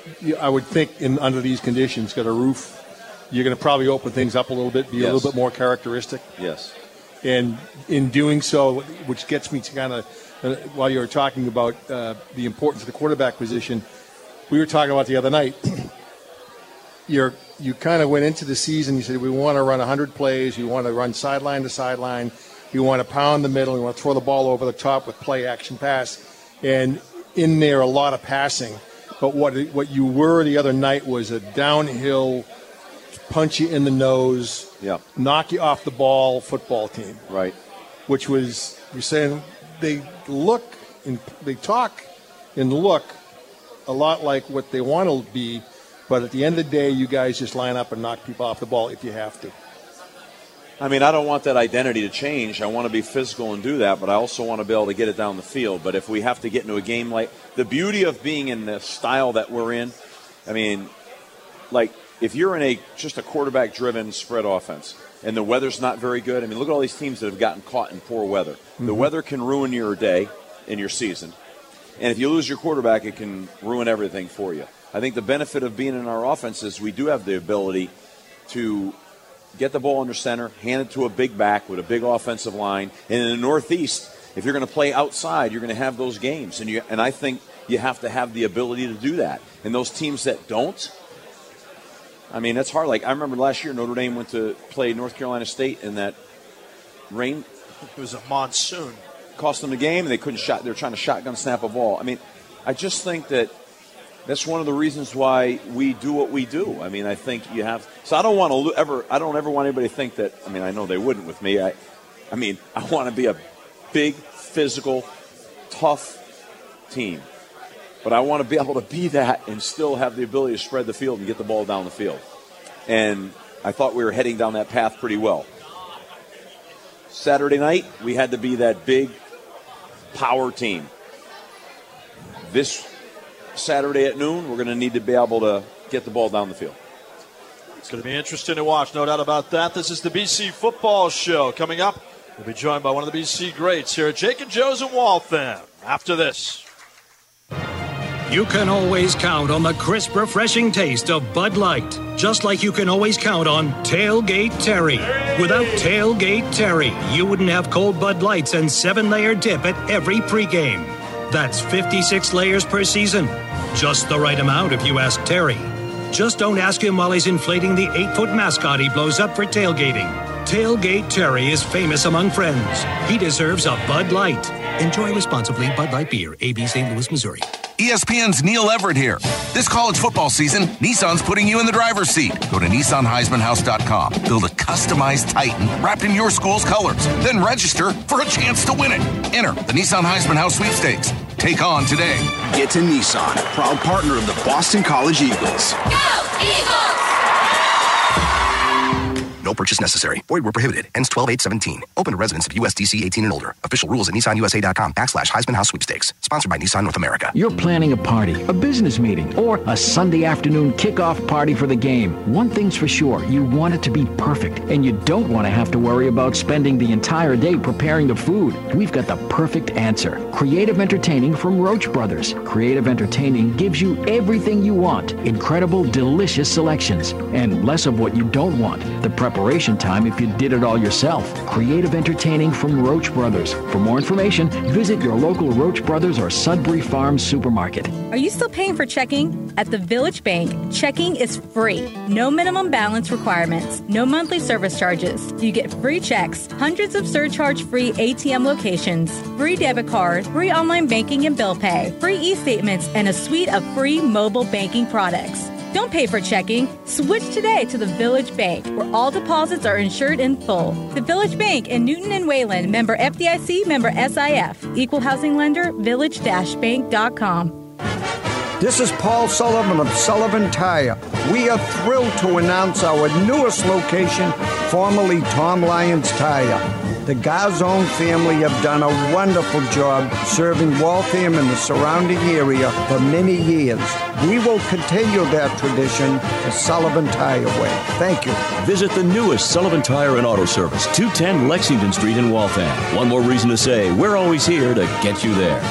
I would think in under these conditions, got a roof, you're going to probably open things up a little bit, be Yes. a little bit more characteristic. Yes. And in doing so, which gets me to kind of, uh, while you were talking about uh, the importance of the quarterback position, we were talking about the other night. You're, you kind of went into the season, you said, we want to run one hundred plays, we want to run sideline to sideline, we want to pound the middle, we want to throw the ball over the top with play, action, pass. And in there, a lot of passing. But what what you were the other night was a downhill, punch you in the nose, yeah. knock you off the ball football team. Right. Which was, you're saying, they look, and they talk and look a lot like what they want to be, but at the end of the day, you guys just line up and knock people off the ball if you have to. I mean, I don't want that identity to change. I want to be physical and do that, but I also want to be able to get it down the field. But if we have to get into a game like the beauty of being in the style that we're in, I mean, like if you're in a just a quarterback-driven spread offense and the weather's not very good, I mean, look at all these teams that have gotten caught in poor weather. Mm-hmm. The weather can ruin your day and your season. And if you lose your quarterback, it can ruin everything for you. I think the benefit of being in our offense is we do have the ability to get the ball under center, hand it to a big back with a big offensive line. And in the Northeast, if you're going to play outside, you're going to have those games. And you, and I think you have to have the ability to do that. And those teams that don't, I mean, that's hard. Like, I remember last year Notre Dame went to play North Carolina State in that rain. It was a monsoon. Cost them the game, and they couldn't shot. They were trying to shotgun snap a ball. I mean, I just think that that's one of the reasons why we do what we do. I mean, I think you have. So I don't want to ever. I don't ever want anybody to think that. I mean, I know they wouldn't with me. I, I mean, I want to be a big, physical, tough team, but I want to be able to be that and still have the ability to spread the field and get the ball down the field. And I thought we were heading down that path pretty well. Saturday night, we had to be that big power team. This Saturday at noon, we're going to need to be able to get the ball down the field. It's going to be interesting to watch, no doubt about that. This is the B C Football Show. Coming up, we'll be joined by one of the B C greats here at Jake and Joe's in Waltham. After this. You can always count on the crisp, refreshing taste of Bud Light, just like you can always count on Tailgate Terry. Without Tailgate Terry, you wouldn't have cold Bud Lights and seven-layer dip at every pregame. That's fifty-six layers per season. Just the right amount if you ask Terry. Just don't ask him while he's inflating the eight-foot mascot he blows up for tailgating. Tailgate Terry is famous among friends. He deserves a Bud Light. Enjoy responsibly. Bud Light Beer, A B Saint Louis, Missouri. E S P N's Neil Everett here. This college football season, Nissan's putting you in the driver's seat. Go to Nissan Heisman House dot com. Build a customized Titan wrapped in your school's colors. Then register for a chance to win it. Enter the Nissan Heisman House sweepstakes. Take on today. Get to Nissan, proud partner of the Boston College Eagles. Go, Eagles! No purchase necessary. Void where prohibited. Ends twelve eight seventeen. Open to residents of U S D C eighteen and older. Official rules at Nissan U S A dot com backslash Heisman House Sweepstakes. Sponsored by Nissan North America. You're planning a party, a business meeting, or a Sunday afternoon kickoff party for the game. One thing's for sure, you want it to be perfect, and you don't want to have to worry about spending the entire day preparing the food. We've got the perfect answer. Creative Entertaining from Roach Brothers. Creative Entertaining gives you everything you want. Incredible, delicious selections, and less of what you don't want. The preparation time if you did it all yourself. Creative Entertaining from Roach Brothers. For more information, visit your local Roach Brothers or Sudbury Farms supermarket. Are you still paying for checking? At the Village Bank, checking is free. No minimum balance requirements, no monthly service charges. You get free checks, hundreds of surcharge-free A T M locations, free debit cards, free online banking and bill pay, free e-statements, and a suite of free mobile banking products. Don't pay for checking. Switch today to the Village Bank, where all deposits are insured in full. The Village Bank in Newton and Wayland, member F D I C, member S I F. Equal housing lender, village dash bank dot com. This is Paul Sullivan of Sullivan Tire. We are thrilled to announce our newest location, formerly Tom Lyons Tire. The Garzone family have done a wonderful job serving Waltham and the surrounding area for many years. We will continue that tradition the Sullivan Tire way. Thank you. Visit the newest Sullivan Tire and Auto Service, two ten Lexington Street in Waltham. One more reason to say we're always here to get you there.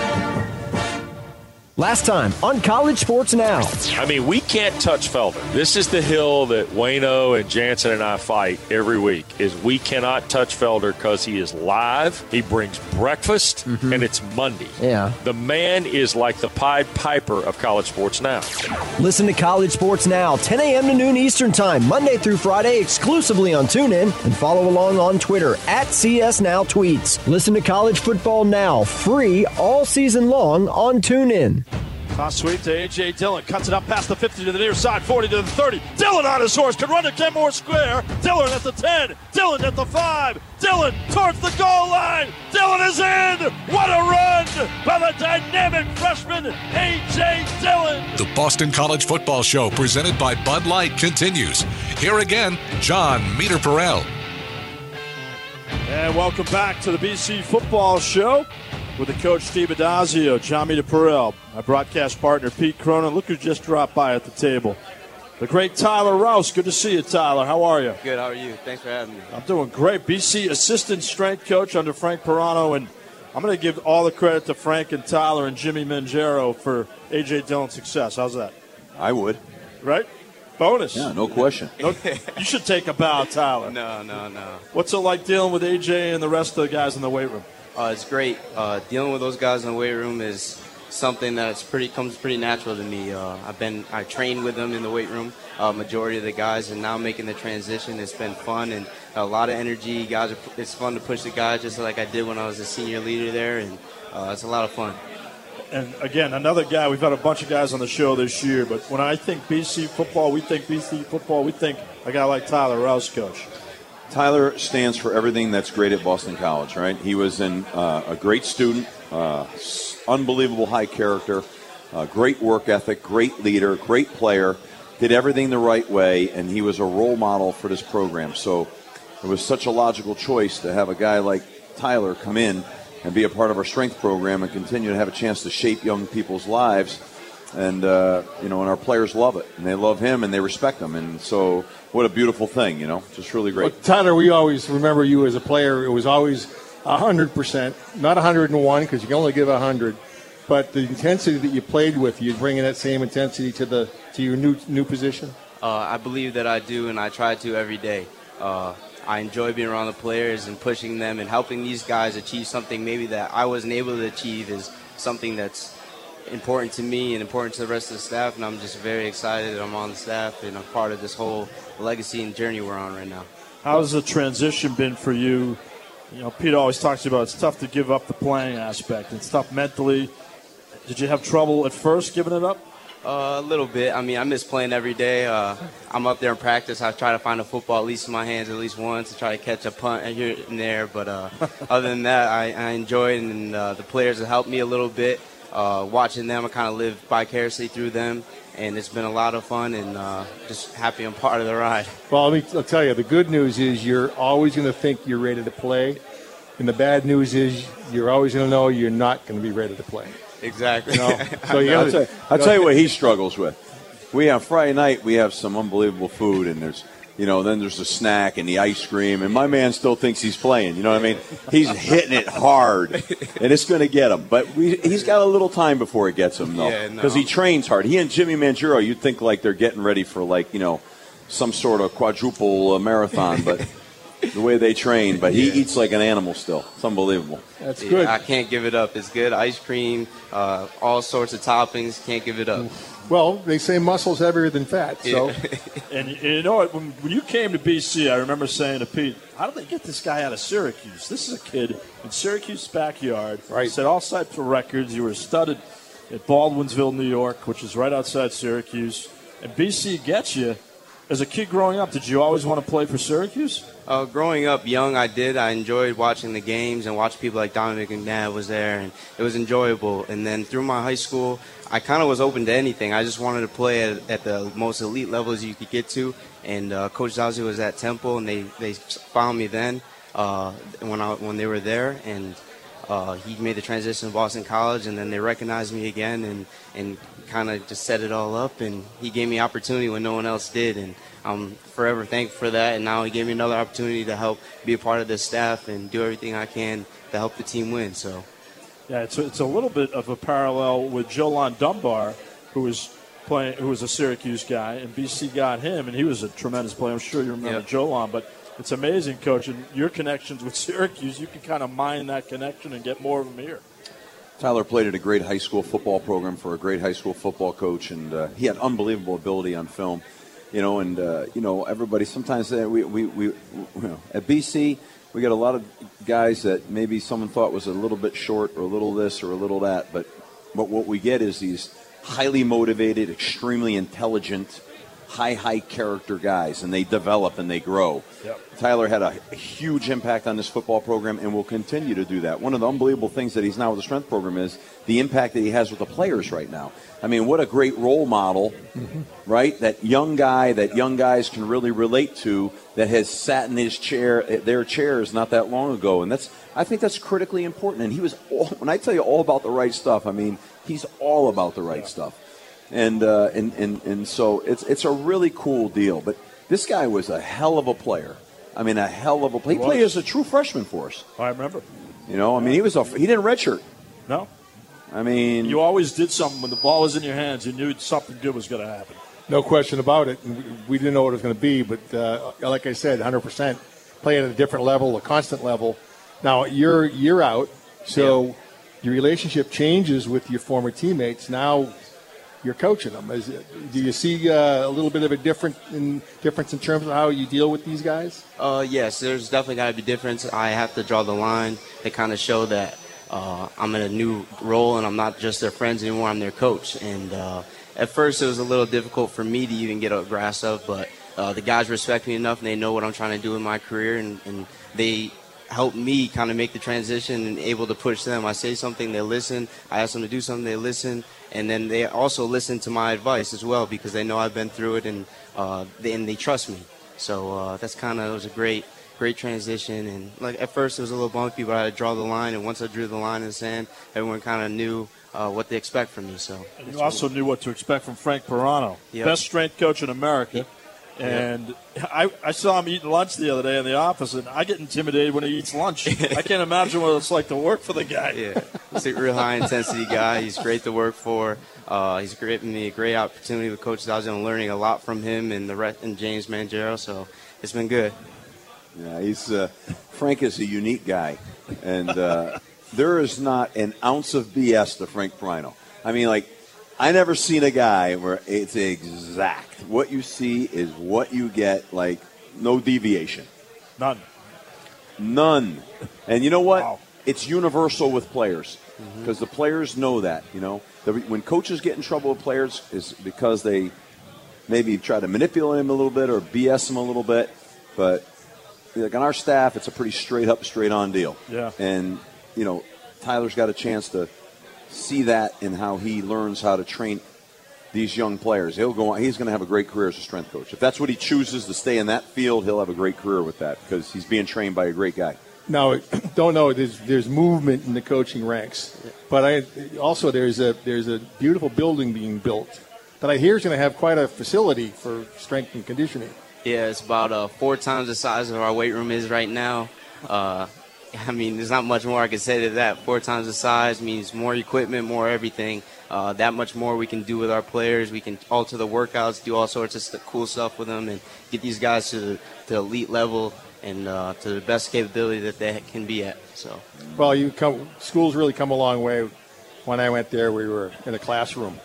Last time on College Sports Now. I mean, we can't touch Felder. This is the hill that Wayno and Jansen and I fight every week, is we cannot touch Felder because he is live, he brings breakfast, mm-hmm. and it's Monday. Yeah. The man is like the Pied Piper of College Sports Now. Listen to College Sports Now, ten a.m. to noon Eastern Time, Monday through Friday, exclusively on TuneIn, and follow along on Twitter at C S Now Tweets. Listen to College Football Now, free all season long on TuneIn. Toss sweep to A J. Dillon. Cuts it up past the fifty to the near side, forty to the thirty. Dillon on his horse. Can run to Kenmore Square. Dillon at the ten. Dillon at the five. Dillon towards the goal line. Dillon is in. What a run by the dynamic freshman, A J. Dillon. The Boston College Football Show, presented by Bud Light, continues. Here again, John Meter-Perrell. And welcome back to the B C Football Show with the coach Steve Adazio, John Meter-Perrell, my broadcast partner Pete Cronin. Look who just dropped by at the table. The great Tyler Rouse. Good to see you, Tyler. How are you? Good. How are you? Thanks for having me. I'm doing great. B C assistant strength coach under Frank Pirano, and I'm going to give all the credit to Frank and Tyler and Jimmy Mangiero for A J. Dillon's success. How's that? I would. Right? Bonus. Yeah, no question. No, you should take a bow, Tyler. No, no, no. What's it like dealing with A J and the rest of the guys in the weight room? Uh, it's great. Uh, dealing with those guys in the weight room is something that's pretty comes pretty natural to me. Uh, I've been I trained with them in the weight room, uh, majority of the guys, and now making the transition. It's been fun and a lot of energy. Guys, are, it's fun to push the guys just like I did when I was a senior leader there, and uh, it's a lot of fun. And again, another guy. We've had a bunch of guys on the show this year, but when I think B C football, we think B C football. We think a guy like Tyler Rouse, coach. Tyler stands for everything that's great at Boston College, right? He was in, uh, a great student, uh, unbelievable high character, uh, great work ethic, great leader, great player, did everything the right way, and he was a role model for this program. So it was such a logical choice to have a guy like Tyler come in and be a part of our strength program and continue to have a chance to shape young people's lives. And, uh, you know, and our players love it. And they love him and they respect him. And so what a beautiful thing, you know, just really great. Well, Tyler, we always remember you as a player. It was always one hundred percent, not one hundred one because you can only give one hundred. But the intensity that you played with, you bringing that same intensity to the to your new new position? Uh, I believe that I do, and I try to every day. Uh, I enjoy being around the players and pushing them and helping these guys achieve something maybe that I wasn't able to achieve is something that's important to me and important to the rest of the staff, and I'm just very excited that I'm on the staff and I'm part of this whole legacy and journey we're on right now. How's the transition been for you? You know, Pete always talks about it's tough to give up the playing aspect. It's tough mentally. Did you have trouble at first giving it up? Uh, a little bit. I mean, I miss playing every day. Uh, I'm up there in practice. I try to find a football at least in my hands at least once to try to catch a punt here and there. But uh, other than that, I, I enjoy it, and uh, the players have helped me a little bit. Uh, watching them, I kind of live vicariously through them, and it's been a lot of fun, and uh, just happy I'm part of the ride. Well, let me, I'll tell you, the good news is you're always going to think you're ready to play, and the bad news is you're always going to know you're not going to be ready to play. Exactly. You know? So you I'll, gotta, tell you, I'll tell you what he struggles with. We have Friday night, we have some unbelievable food, and there's, you know, then there's the snack and the ice cream, and my man still thinks he's playing. You know what I mean? He's hitting it hard, and it's going to get him. But we, he's got a little time before it gets him, though, because Yeah, no. he trains hard. He and Jimmy Mangiero, you'd think like they're getting ready for, like, you know, some sort of quadruple uh, marathon, but the way they train. But he Yeah. eats like an animal still. It's unbelievable. That's Yeah, I can't give it up. It's good. Ice cream, uh, all sorts of toppings. Can't give it up. Well, they say muscle's heavier than fat, so. And you know what? When, when you came to B C, I remember saying to Pete, how did they get this guy out of Syracuse? This is a kid in Syracuse's backyard. Right. Set all types of records. You were studded at Baldwinsville, New York, which is right outside Syracuse. And B C gets you. As a kid growing up, did you always want to play for Syracuse? Uh, growing up young, I did. I enjoyed watching the games and watching people like Dominic McNabb was there, and it was enjoyable. And then through my high school, I kind of was open to anything. I just wanted to play at, at the most elite levels you could get to. And uh, Coach Zausi was at Temple, and they, they found me then uh, when I when they were there, and uh, he made the transition to Boston College, and then they recognized me again and and kind of just set it all up. And he gave me opportunity when no one else did, and I'm forever thankful for that. And now he gave me another opportunity to help be a part of this staff and do everything I can to help the team win. So, yeah, it's a, it's a little bit of a parallel with Jolan Dunbar, who was playing, who was a Syracuse guy, and B C got him, and he was a tremendous player. I'm sure you remember Yep. Jolan, but it's amazing, Coach, and your connections with Syracuse, you can kind of mine that connection and get more of them here. Tyler played at a great high school football program for a great high school football coach, and uh, he had unbelievable ability on film. You know, and, uh, you know, everybody sometimes uh, we, we, we, you know, at B C, we got a lot of guys that maybe someone thought was a little bit short or a little this or a little that. But, but what we get is these highly motivated, extremely intelligent, high, high character guys, and they develop and they grow. Yep. Tyler had a, a huge impact on this football program and will continue to do that. One of the unbelievable things that he's now with the strength program is the impact that he has with the players right now. I mean, what a great role model, mm-hmm. right? That young guy that young guys can really relate to that has sat in his chair, their chairs not that long ago. And that's, I think that's critically important. And he was, all, when I tell you all about the right stuff, I mean, he's all about the right yeah. stuff. And, uh, and, and, and so it's, it's a really cool deal. But this guy was a hell of a player. I mean, a hell of a player. He played as a true freshman for us. I remember. You know, I mean, he was a, he didn't redshirt. No. I mean, you always did something when the ball was in your hands. You knew something good was going to happen. No question about it. We didn't know what it was going to be, but uh, like I said, one hundred percent playing at a different level, a constant level. Now you're you're out, so yeah. your relationship changes with your former teammates. Now you're coaching them. Is it, do you see uh, a little bit of a different in, difference in terms of how you deal with these guys? Uh, yes, there's definitely got to be difference. I have to draw the line to kind of show that. Uh, I'm in a new role, and I'm not just their friends anymore. I'm their coach. And uh, at first, it was a little difficult for me to even get a grasp of, but uh, the guys respect me enough, and they know what I'm trying to do in my career, and, and they help me kind of make the transition and able to push them. I say something, they listen. I ask them to do something, they listen. And then they also listen to my advice as well because they know I've been through it, and, uh, they, and they trust me. So uh, that's kind of, it was a great great transition. And like at first it was a little bumpy, but I had to draw the line. And once I drew the line in the sand, everyone kind of knew uh, what they expect from me. So and you also knew what to expect from Frank Pirano, Yep. best strength coach in America. And I, I saw him eating lunch the other day in the office, and I get intimidated when he eats lunch. I can't imagine what it's like to work for the guy. Yeah, he's a real high-intensity guy. He's great to work for. Uh, he's given me a great opportunity with Coach Dalzell and learning a lot from him and the rest, and James Mangiero, so it's been good. Yeah, he's uh, Frank is a unique guy, and uh, there is not an ounce of B S to Frank Pirano. I mean, like, I never seen a guy where it's exact. What you see is what you get, like, no deviation. None. None. And you know what? Wow. It's universal with players because mm-hmm. the players know that, you know. The, when coaches get in trouble with players is because they maybe try to manipulate them a little bit or B S them a little bit. But, like, on our staff, it's a pretty straight-up, straight-on deal. Yeah. And, you know, Tyler's got a chance to see that in how he learns how to train these young players. He'll go on, he's going to have a great career as a strength coach. If that's what he chooses to stay in that field, he'll have a great career with that because he's being trained by a great guy. Now, don't know, there's, there's movement in the coaching ranks. But I also there's a there's a beautiful building being built that I hear is going to have quite a facility for strength and conditioning. Yeah, it's about uh, four times the size of our weight room is right now. Uh, I mean, there's not much more I can say to that. Four times the size means more equipment, more everything. Uh, that much more we can do with our players. We can alter the workouts, do all sorts of st- cool stuff with them, and get these guys to the, to elite level and uh, to the best capability that they can be at. So, well, you come. School's really come a long way. When I went there, we were in a classroom.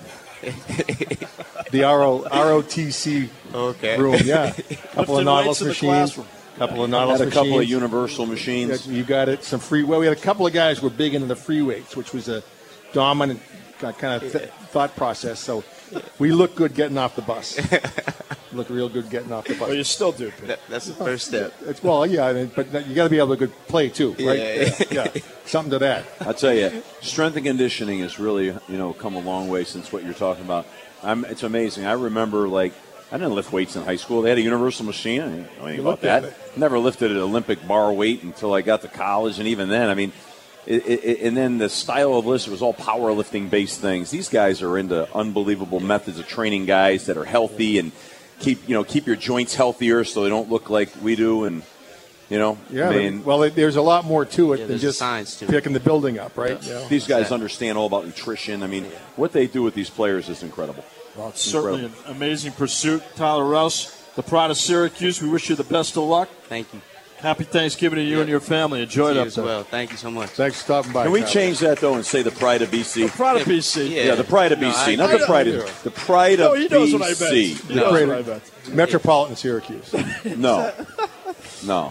The R O T C okay. room, yeah. A couple of Nautilus machines. Couple of Nautilus had a couple machines. of universal machines. You got it. Some free. Well, we had a couple of guys who were big into the free weights, which was a dominant kind of th- thought process. So we look good getting off the bus. Look real good getting off the bus. Well, you still do. That, that's the first step. It's, well, yeah, I mean, but you got to be able to good play too, right? Yeah, yeah, yeah. Something to that. I tell you, strength and conditioning has really, you know, come a long way since what you're talking about. I'm, it's amazing. I remember, like, I didn't lift weights in high school. They had a universal machine. I didn't know anything about that. Never lifted an Olympic bar weight until I got to college, and even then, I mean, it, it, and then the style of lift was all powerlifting-based things. These guys are into unbelievable methods of training guys that are healthy and keep, you know, keep your joints healthier so they don't look like we do, and you know, yeah. I mean, but, well, there's a lot more to it yeah, than just science to picking it. the building up, right? Yeah. Yeah. These guys understand all about nutrition. I mean, what they do with these players is incredible. Well, it's certainly an amazing pursuit. Tyler Rouse, the pride of Syracuse. We wish you the best of luck. Thank you. Happy Thanksgiving to you yeah. and your family. Enjoy it you up as there. well. Thank you so much. Thanks for stopping by. Can we Tyler. change that, though, and say the pride of B C? The pride of B C. Yeah, yeah the pride of no, B C. I, Not I, the pride I, of the pride no, of he knows B C. What I bet. He no. knows what I bet. Metropolitan Syracuse. No. No.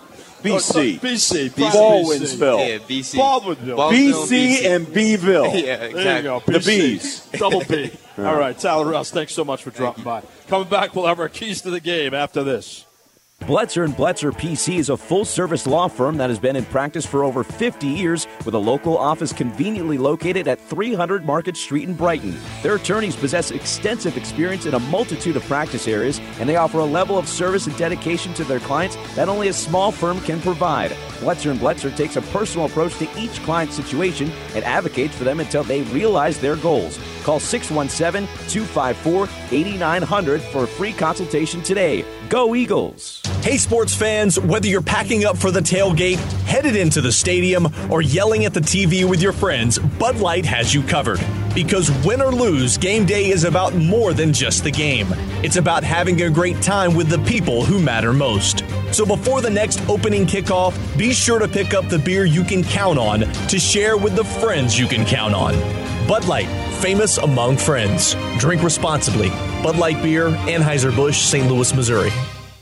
B C. B C. Baldwinsville. Yeah, B C. Baldwinsville. B C and Bville. Yeah, exactly. There you go. The B's. Double B. All right, Tyler Rouse, thanks so much for dropping by. Coming back, we'll have our keys to the game after this. Bletzer and Bletzer P C is a full-service law firm that has been in practice for over fifty years with a local office conveniently located at three hundred Market Street in Brighton. Their attorneys possess extensive experience in a multitude of practice areas, and they offer a level of service and dedication to their clients that only a small firm can provide. Bletzer and Bletzer takes a personal approach to each client's situation and advocates for them until they realize their goals. Call six one seven, two five four, eight nine zero zero for a free consultation today. Go Eagles! Hey sports fans, whether you're packing up for the tailgate, headed into the stadium, or yelling at the T V with your friends, Bud Light has you covered. Because win or lose, game day is about more than just the game. It's about having a great time with the people who matter most. So before the next opening kickoff, be sure to pick up the beer you can count on to share with the friends you can count on. Bud Light, famous among friends. Drink responsibly. Bud Light Beer, Anheuser-Busch, Saint Louis, Missouri.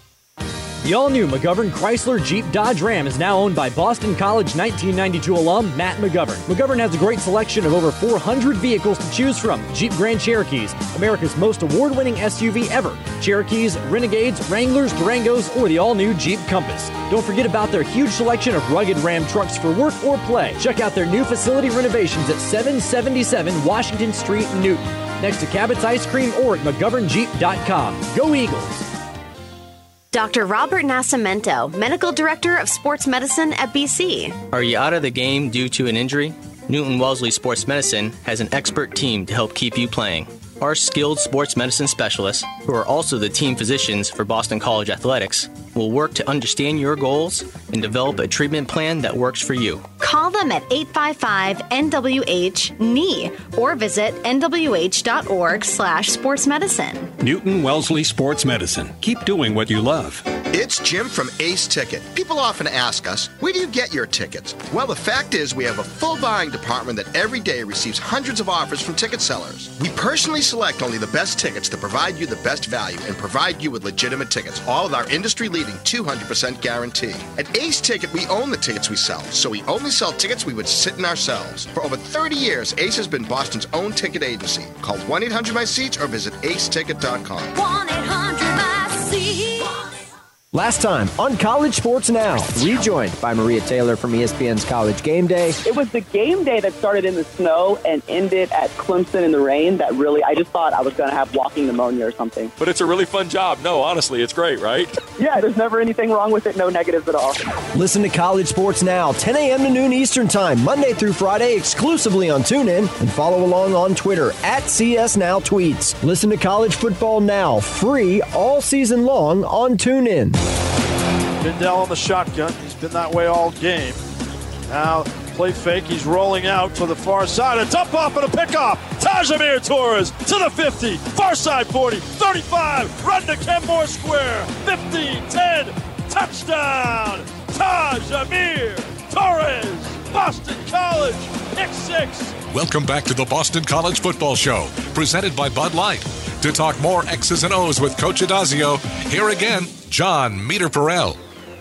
The all-new McGovern Chrysler Jeep Dodge Ram is now owned by Boston College nineteen ninety-two alum Matt McGovern. McGovern has a great selection of over four hundred vehicles to choose from. Jeep Grand Cherokees, America's most award-winning S U V ever. Cherokees, Renegades, Wranglers, Durangos, or the all-new Jeep Compass. Don't forget about their huge selection of rugged Ram trucks for work or play. Check out their new facility renovations at seven seventy-seven Washington Street, Newton. Next to Cabot's Ice Cream or at McGovern Jeep dot com. Go Eagles! Doctor Robert Nascimento, Medical Director of Sports Medicine at B C. Are you out of the game due to an injury? Newton Wellesley Sports Medicine has an expert team to help keep you playing. Our skilled sports medicine specialists, who are also the team physicians for Boston College Athletics, will work to understand your goals and develop a treatment plan that works for you. Call them at eight five five N W H N E E or visit N W H dot org slash sports medicine. Newton Wellesley Sports Medicine. Keep doing what you love. It's Jim from Ace Ticket. People often ask us, where do you get your tickets? Well, the fact is we have a full buying department that every day receives hundreds of offers from ticket sellers. We personally select only the best tickets to provide you the best value and provide you with legitimate tickets, all with our industry-leading two hundred percent guarantee. At Ace Ticket, we own the tickets we sell, so we only sell tickets we would sit in ourselves. For over thirty years, Ace has been Boston's own ticket agency. Call one eight hundred my seats or visit ace ticket dot com. one eight hundred my seats. Last time on College Sports Now, rejoined by Maria Taylor from E S P N's College Game Day. It was the game day that started in the snow and ended at Clemson in the rain that really, I just thought I was going to have walking pneumonia or something. But it's a really fun job. No, honestly, it's great, right? Yeah, there's never anything wrong with it. No negatives at all. Listen to College Sports Now, ten a.m. to noon Eastern Time, Monday through Friday, exclusively on TuneIn, and follow along on Twitter at C S Now Tweets. Listen to College Football Now, free all season long on TuneIn. Bindell on the shotgun. He's been that way all game. Now, play fake. He's rolling out to the far side. A dump off and a pickoff. Tajamir Torres to the fifty. Far side forty. thirty-five. Run to Kenmore Square. fifteen ten. Touchdown. Tajamir Torres. Boston College. Pick six. Welcome back to the Boston College Football Show, presented by Bud Light. To talk more X's and O's with Coach Adazio, here again, John Meter-Perel.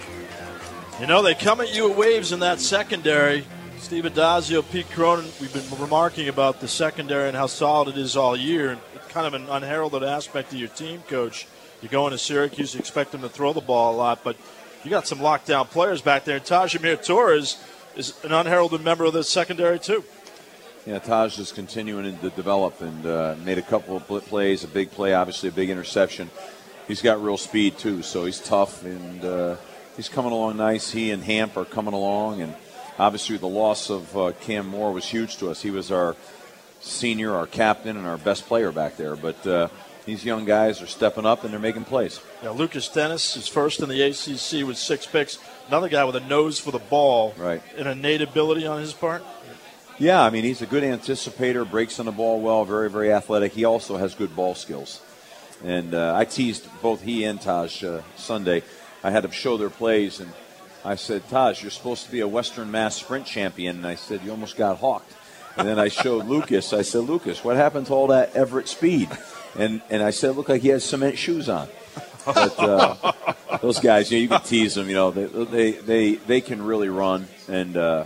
You know, they come at you at waves in that secondary. Steve Adazio, Pete Cronin, we've been remarking about the secondary and how solid it is all year. And it's kind of an unheralded aspect of your team, Coach. You go into Syracuse, you expect them to throw the ball a lot, but you got some lockdown players back there. And Tajamir Torres is an unheralded member of the secondary, too. Yeah, Taj is continuing to develop and uh, made a couple of plays, a big play, obviously a big interception. He's got real speed, too, so he's tough, and uh, he's coming along nice. He and Hamp are coming along, and obviously the loss of uh, Cam Moore was huge to us. He was our senior, our captain, and our best player back there. But uh, these young guys are stepping up, and they're making plays. Yeah, Lucas Dennis is first in the A C C with six picks. Another guy with a nose for the ball. Right. And innate ability on his part. Yeah, I mean, he's a good anticipator, breaks on the ball well, very, very athletic. He also has good ball skills. And uh, I teased both he and Taj uh, Sunday. I had them show their plays, and I said, Taj, you're supposed to be a Western Mass sprint champion. And I said, you almost got hawked. And then I showed Lucas. I said, Lucas, what happened to all that Everett speed? And and I said, it looked like he had cement shoes on. But uh, those guys, you know, you can tease them. You know, they they they, they can really run, and uh,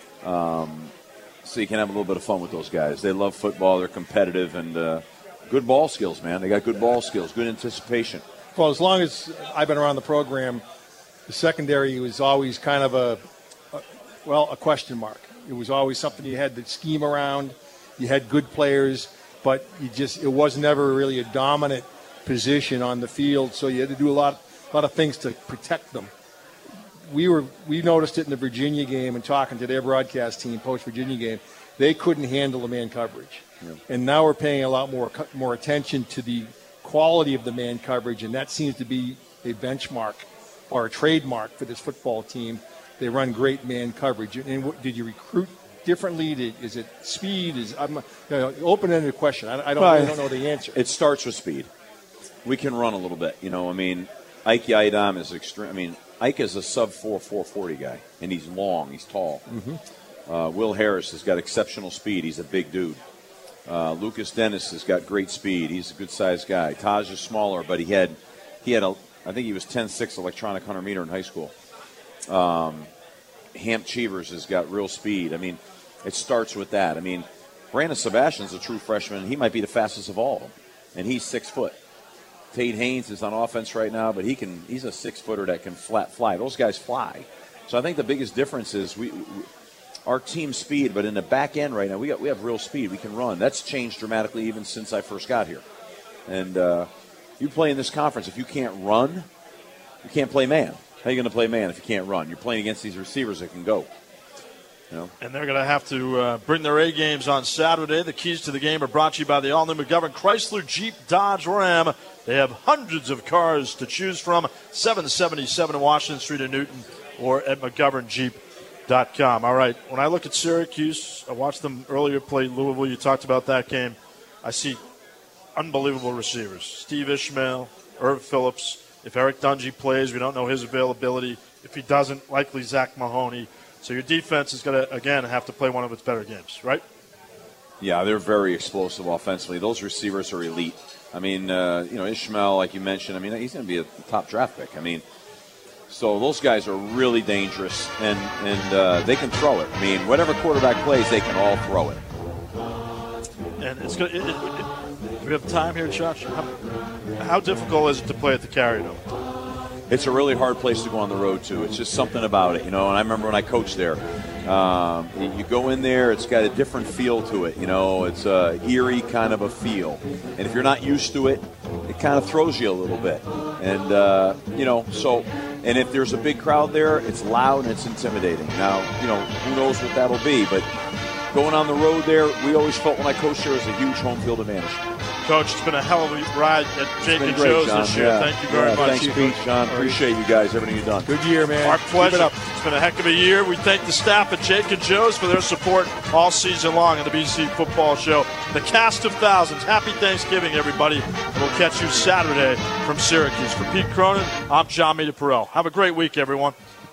um, so you can have a little bit of fun with those guys. They love football. They're competitive, and uh, good ball skills, man. They got good ball skills, good anticipation. Well, as long as I've been around the program, the secondary was always kind of a, a well, a question mark. It was always something you had to scheme around. You had good players, but you just it was never really a dominant position on the field, so you had to do a lot, a lot of things to protect them. We were we noticed it in the Virginia game and talking to their broadcast team post Virginia game. They couldn't handle the man coverage, yeah. And now we're paying a lot more more attention to the quality of the man coverage, and that seems to be a benchmark or a trademark for this football team. They run great man coverage. And what, did you recruit differently? Did, is it speed? Is I'm you know, open-ended question. I, I don't well, I don't know the answer. It starts with speed. We can run a little bit, you know. I mean, Ike Yaidam is extreme. I mean, Ike is a sub four four forty guy, and he's long, he's tall. Mm-hmm. Uh, Will Harris has got exceptional speed. He's a big dude. Uh, Lucas Dennis has got great speed. He's a good-sized guy. Taj is smaller, but he had he had a I think he was ten six electronic one hundred meter in high school. Um, Hamp Cheevers has got real speed. I mean, it starts with that. I mean, Brandon Sebastian's a true freshman. He might be the fastest of all of them, and he's six foot. Tate Haynes is on offense right now, but he can he's a six-footer that can flat fly. Those guys fly. So I think the biggest difference is we, we our team speed, but in the back end right now, we got we have real speed. We can run. That's changed dramatically even since I first got here. And uh, you play in this conference, if you can't run, you can't play man. How are you going to play man if you can't run? You're playing against these receivers that can go. You know? And they're going to have to uh, bring their A games on Saturday. The keys to the game are brought to you by the all-new McGovern Chrysler Jeep Dodge Ram. They have hundreds of cars to choose from. seven seventy-seven Washington Street in Newton or at mcgovern jeep dot com. All right, when I look at Syracuse, I watched them earlier play Louisville. You talked about that game. I see unbelievable receivers. Steve Ishmael, Irv Phillips. If Eric Dungy plays, we don't know his availability. If he doesn't, likely Zach Mahoney. So your defense is going to, again, have to play one of its better games, right? Yeah, they're very explosive offensively. Those receivers are elite. I mean, uh, you know, Ishmael, like you mentioned, I mean, he's going to be a top draft pick. I mean, so those guys are really dangerous, and, and uh, they can throw it. I mean, whatever quarterback plays, they can all throw it. And it's good. It, it, it, do we have time here, Josh? How, how difficult is it to play at the Carrier Dome? It's a really hard place to go on the road to. It's just something about it, you know. And I remember when I coached there, um, you go in there, it's got a different feel to it, you know. It's a eerie kind of a feel, and if you're not used to it, it kind of throws you a little bit. And uh, you know, so and if there's a big crowd there, it's loud and it's intimidating. Now, you know, who knows what that'll be, but going on the road there, we always felt when I coached there was a huge home field advantage. Coach, it's been a hell of a ride at Jake and great, Joe's John. this year. Yeah. Thank you very yeah, much. Thanks, Pete, John. Appreciate you guys, everything you've done. Good year, man. Our pleasure. Keep it up. It's been a heck of a year. We thank the staff at Jake and Joe's for their support all season long on the B C Football Show. The cast of thousands. Happy Thanksgiving, everybody. And we'll catch you Saturday from Syracuse. For Pete Cronin, I'm John Meade-Perrell. Have a great week, everyone.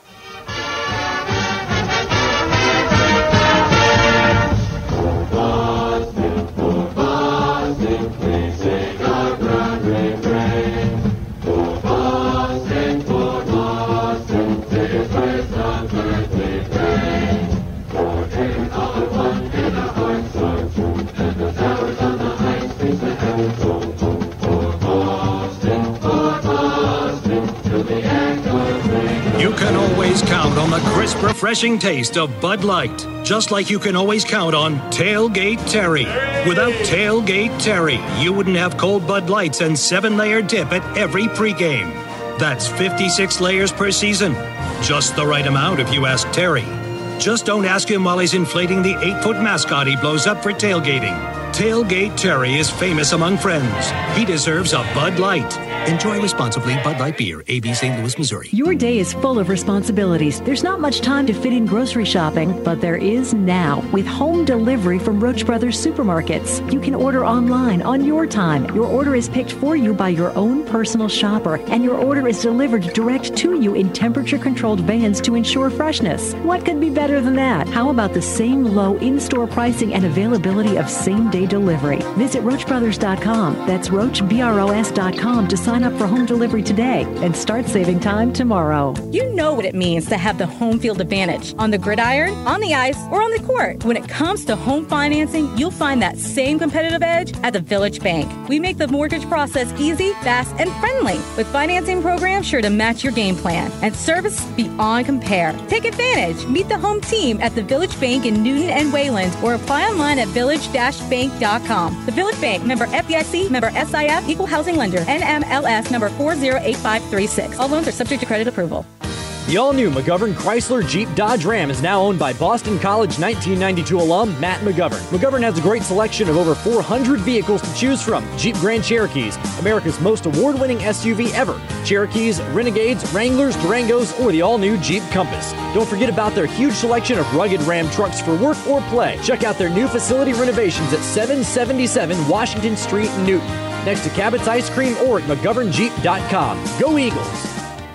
You can always count on the crisp, refreshing taste of Bud Light, just like you can always count on Tailgate Terry. Without Tailgate Terry, you wouldn't have cold Bud Lights and seven-layer dip at every pregame. That's fifty-six layers per season. Just the right amount if you ask Terry. Just don't ask him while he's inflating the eight-foot mascot he blows up for tailgating. Tailgate Terry is famous among friends. He deserves a Bud Light. Enjoy responsibly. Bud Light Beer, A B Saint Louis, Missouri. Your day is full of responsibilities. There's not much time to fit in grocery shopping, but there is now with home delivery from Roach Brothers Supermarkets. You can order online on your time. Your order is picked for you by your own personal shopper, and your order is delivered direct to you in temperature-controlled vans to ensure freshness. What could be better than that? How about the same low in-store pricing and availability of same-day delivery? Visit roach brothers dot com. That's roach bros dot com to sign up for home delivery today and start saving time tomorrow. You know what it means to have the home field advantage on the gridiron, on the ice, or on the court. When it comes to home financing, you'll find that same competitive edge at the Village Bank. We make the mortgage process easy, fast, and friendly, with financing programs sure to match your game plan and service beyond compare. Take advantage. Meet the home team at the Village Bank in Newton and Wayland, or apply online at village dash bank dot com. The Village Bank, member F D I C, member S I F, equal housing lender, N M L S number four zero eight five three six. All loans are subject to credit approval. The all-new McGovern Chrysler Jeep Dodge Ram is now owned by Boston College nineteen ninety-two alum Matt McGovern. McGovern has a great selection of over four hundred vehicles to choose from. Jeep Grand Cherokees, America's most award-winning S U V ever. Cherokees, Renegades, Wranglers, Durangos, or the all-new Jeep Compass. Don't forget about their huge selection of rugged Ram trucks for work or play. Check out their new facility renovations at seven seventy-seven Washington Street, Newton, next to Cabot's Ice Cream, or at mcgovern jeep dot com. Go Eagles!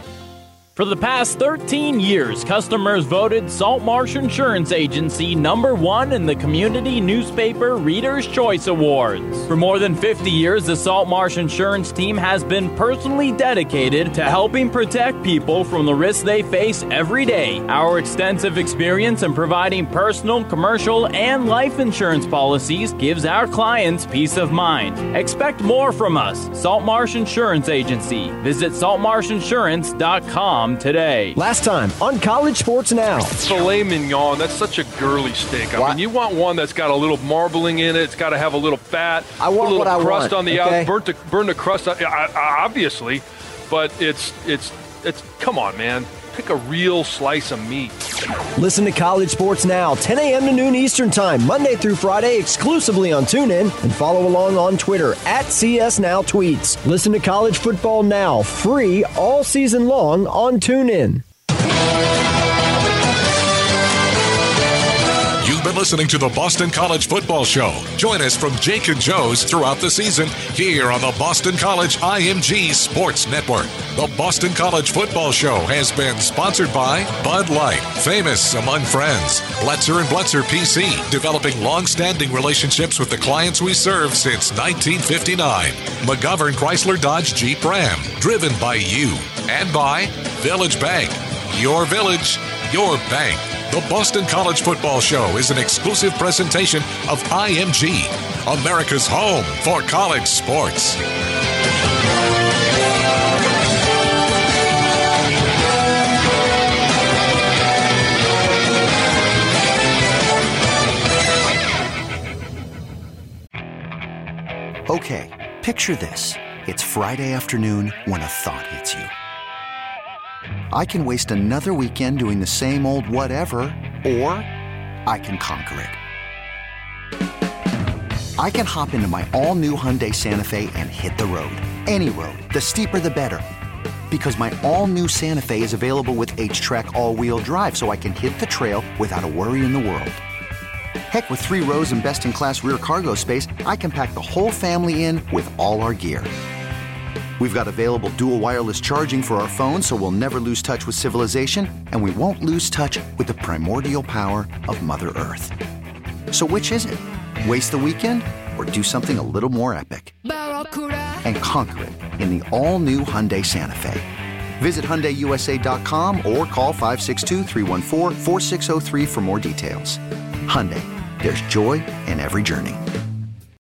For the past thirteen years, customers voted Salt Marsh Insurance Agency number one in the Community Newspaper Reader's Choice Awards. For more than fifty years, the Salt Marsh Insurance team has been personally dedicated to helping protect people from the risks they face every day. Our extensive experience in providing personal, commercial, and life insurance policies gives our clients peace of mind. Expect more from us, Salt Marsh Insurance Agency. Visit salt marsh insurance dot com today. Last time on College Sports Now. Filet mignon, that's such a girly steak. I what? mean, you want one that's got a little marbling in it. It's got to have a little fat. I want a little what I crust want, on the okay? out, burnt the, burn the crust, obviously, but it's it's it's come on, man. Pick a real slice of meat. Listen to College Sports Now, ten a.m. to noon Eastern Time, Monday through Friday, exclusively on TuneIn, and follow along on Twitter at C S Now Tweets. Listen to College Football Now, free all season long on TuneIn. You've been listening to the Boston College Football Show. Join us from Jake and Joe's throughout the season here on the Boston College I M G Sports Network. The Boston College Football Show has been sponsored by Bud Light, famous among friends. Bletzer and Bletzer P C, developing long-standing relationships with the clients we serve since nineteen fifty-nine. McGovern Chrysler Dodge Jeep Ram, driven by you. And by Village Bank. Your village, your bank. The Boston College Football Show is an exclusive presentation of I M G, America's home for college sports. Okay, picture this. It's Friday afternoon when a thought hits you. I can waste another weekend doing the same old whatever, or I can conquer it. I can hop into my all-new Hyundai Santa Fe and hit the road. Any road. The steeper, the better. Because my all-new Santa Fe is available with H-Track all-wheel drive, so I can hit the trail without a worry in the world. Heck, with three rows and best-in-class rear cargo space, I can pack the whole family in with all our gear. We've got available dual wireless charging for our phones, so we'll never lose touch with civilization, and we won't lose touch with the primordial power of Mother Earth. So which is it? Waste the weekend or do something a little more epic? And conquer it in the all-new Hyundai Santa Fe. Visit Hyundai U S A dot com or call five six two, three one four, four six zero three for more details. Hyundai, there's joy in every journey.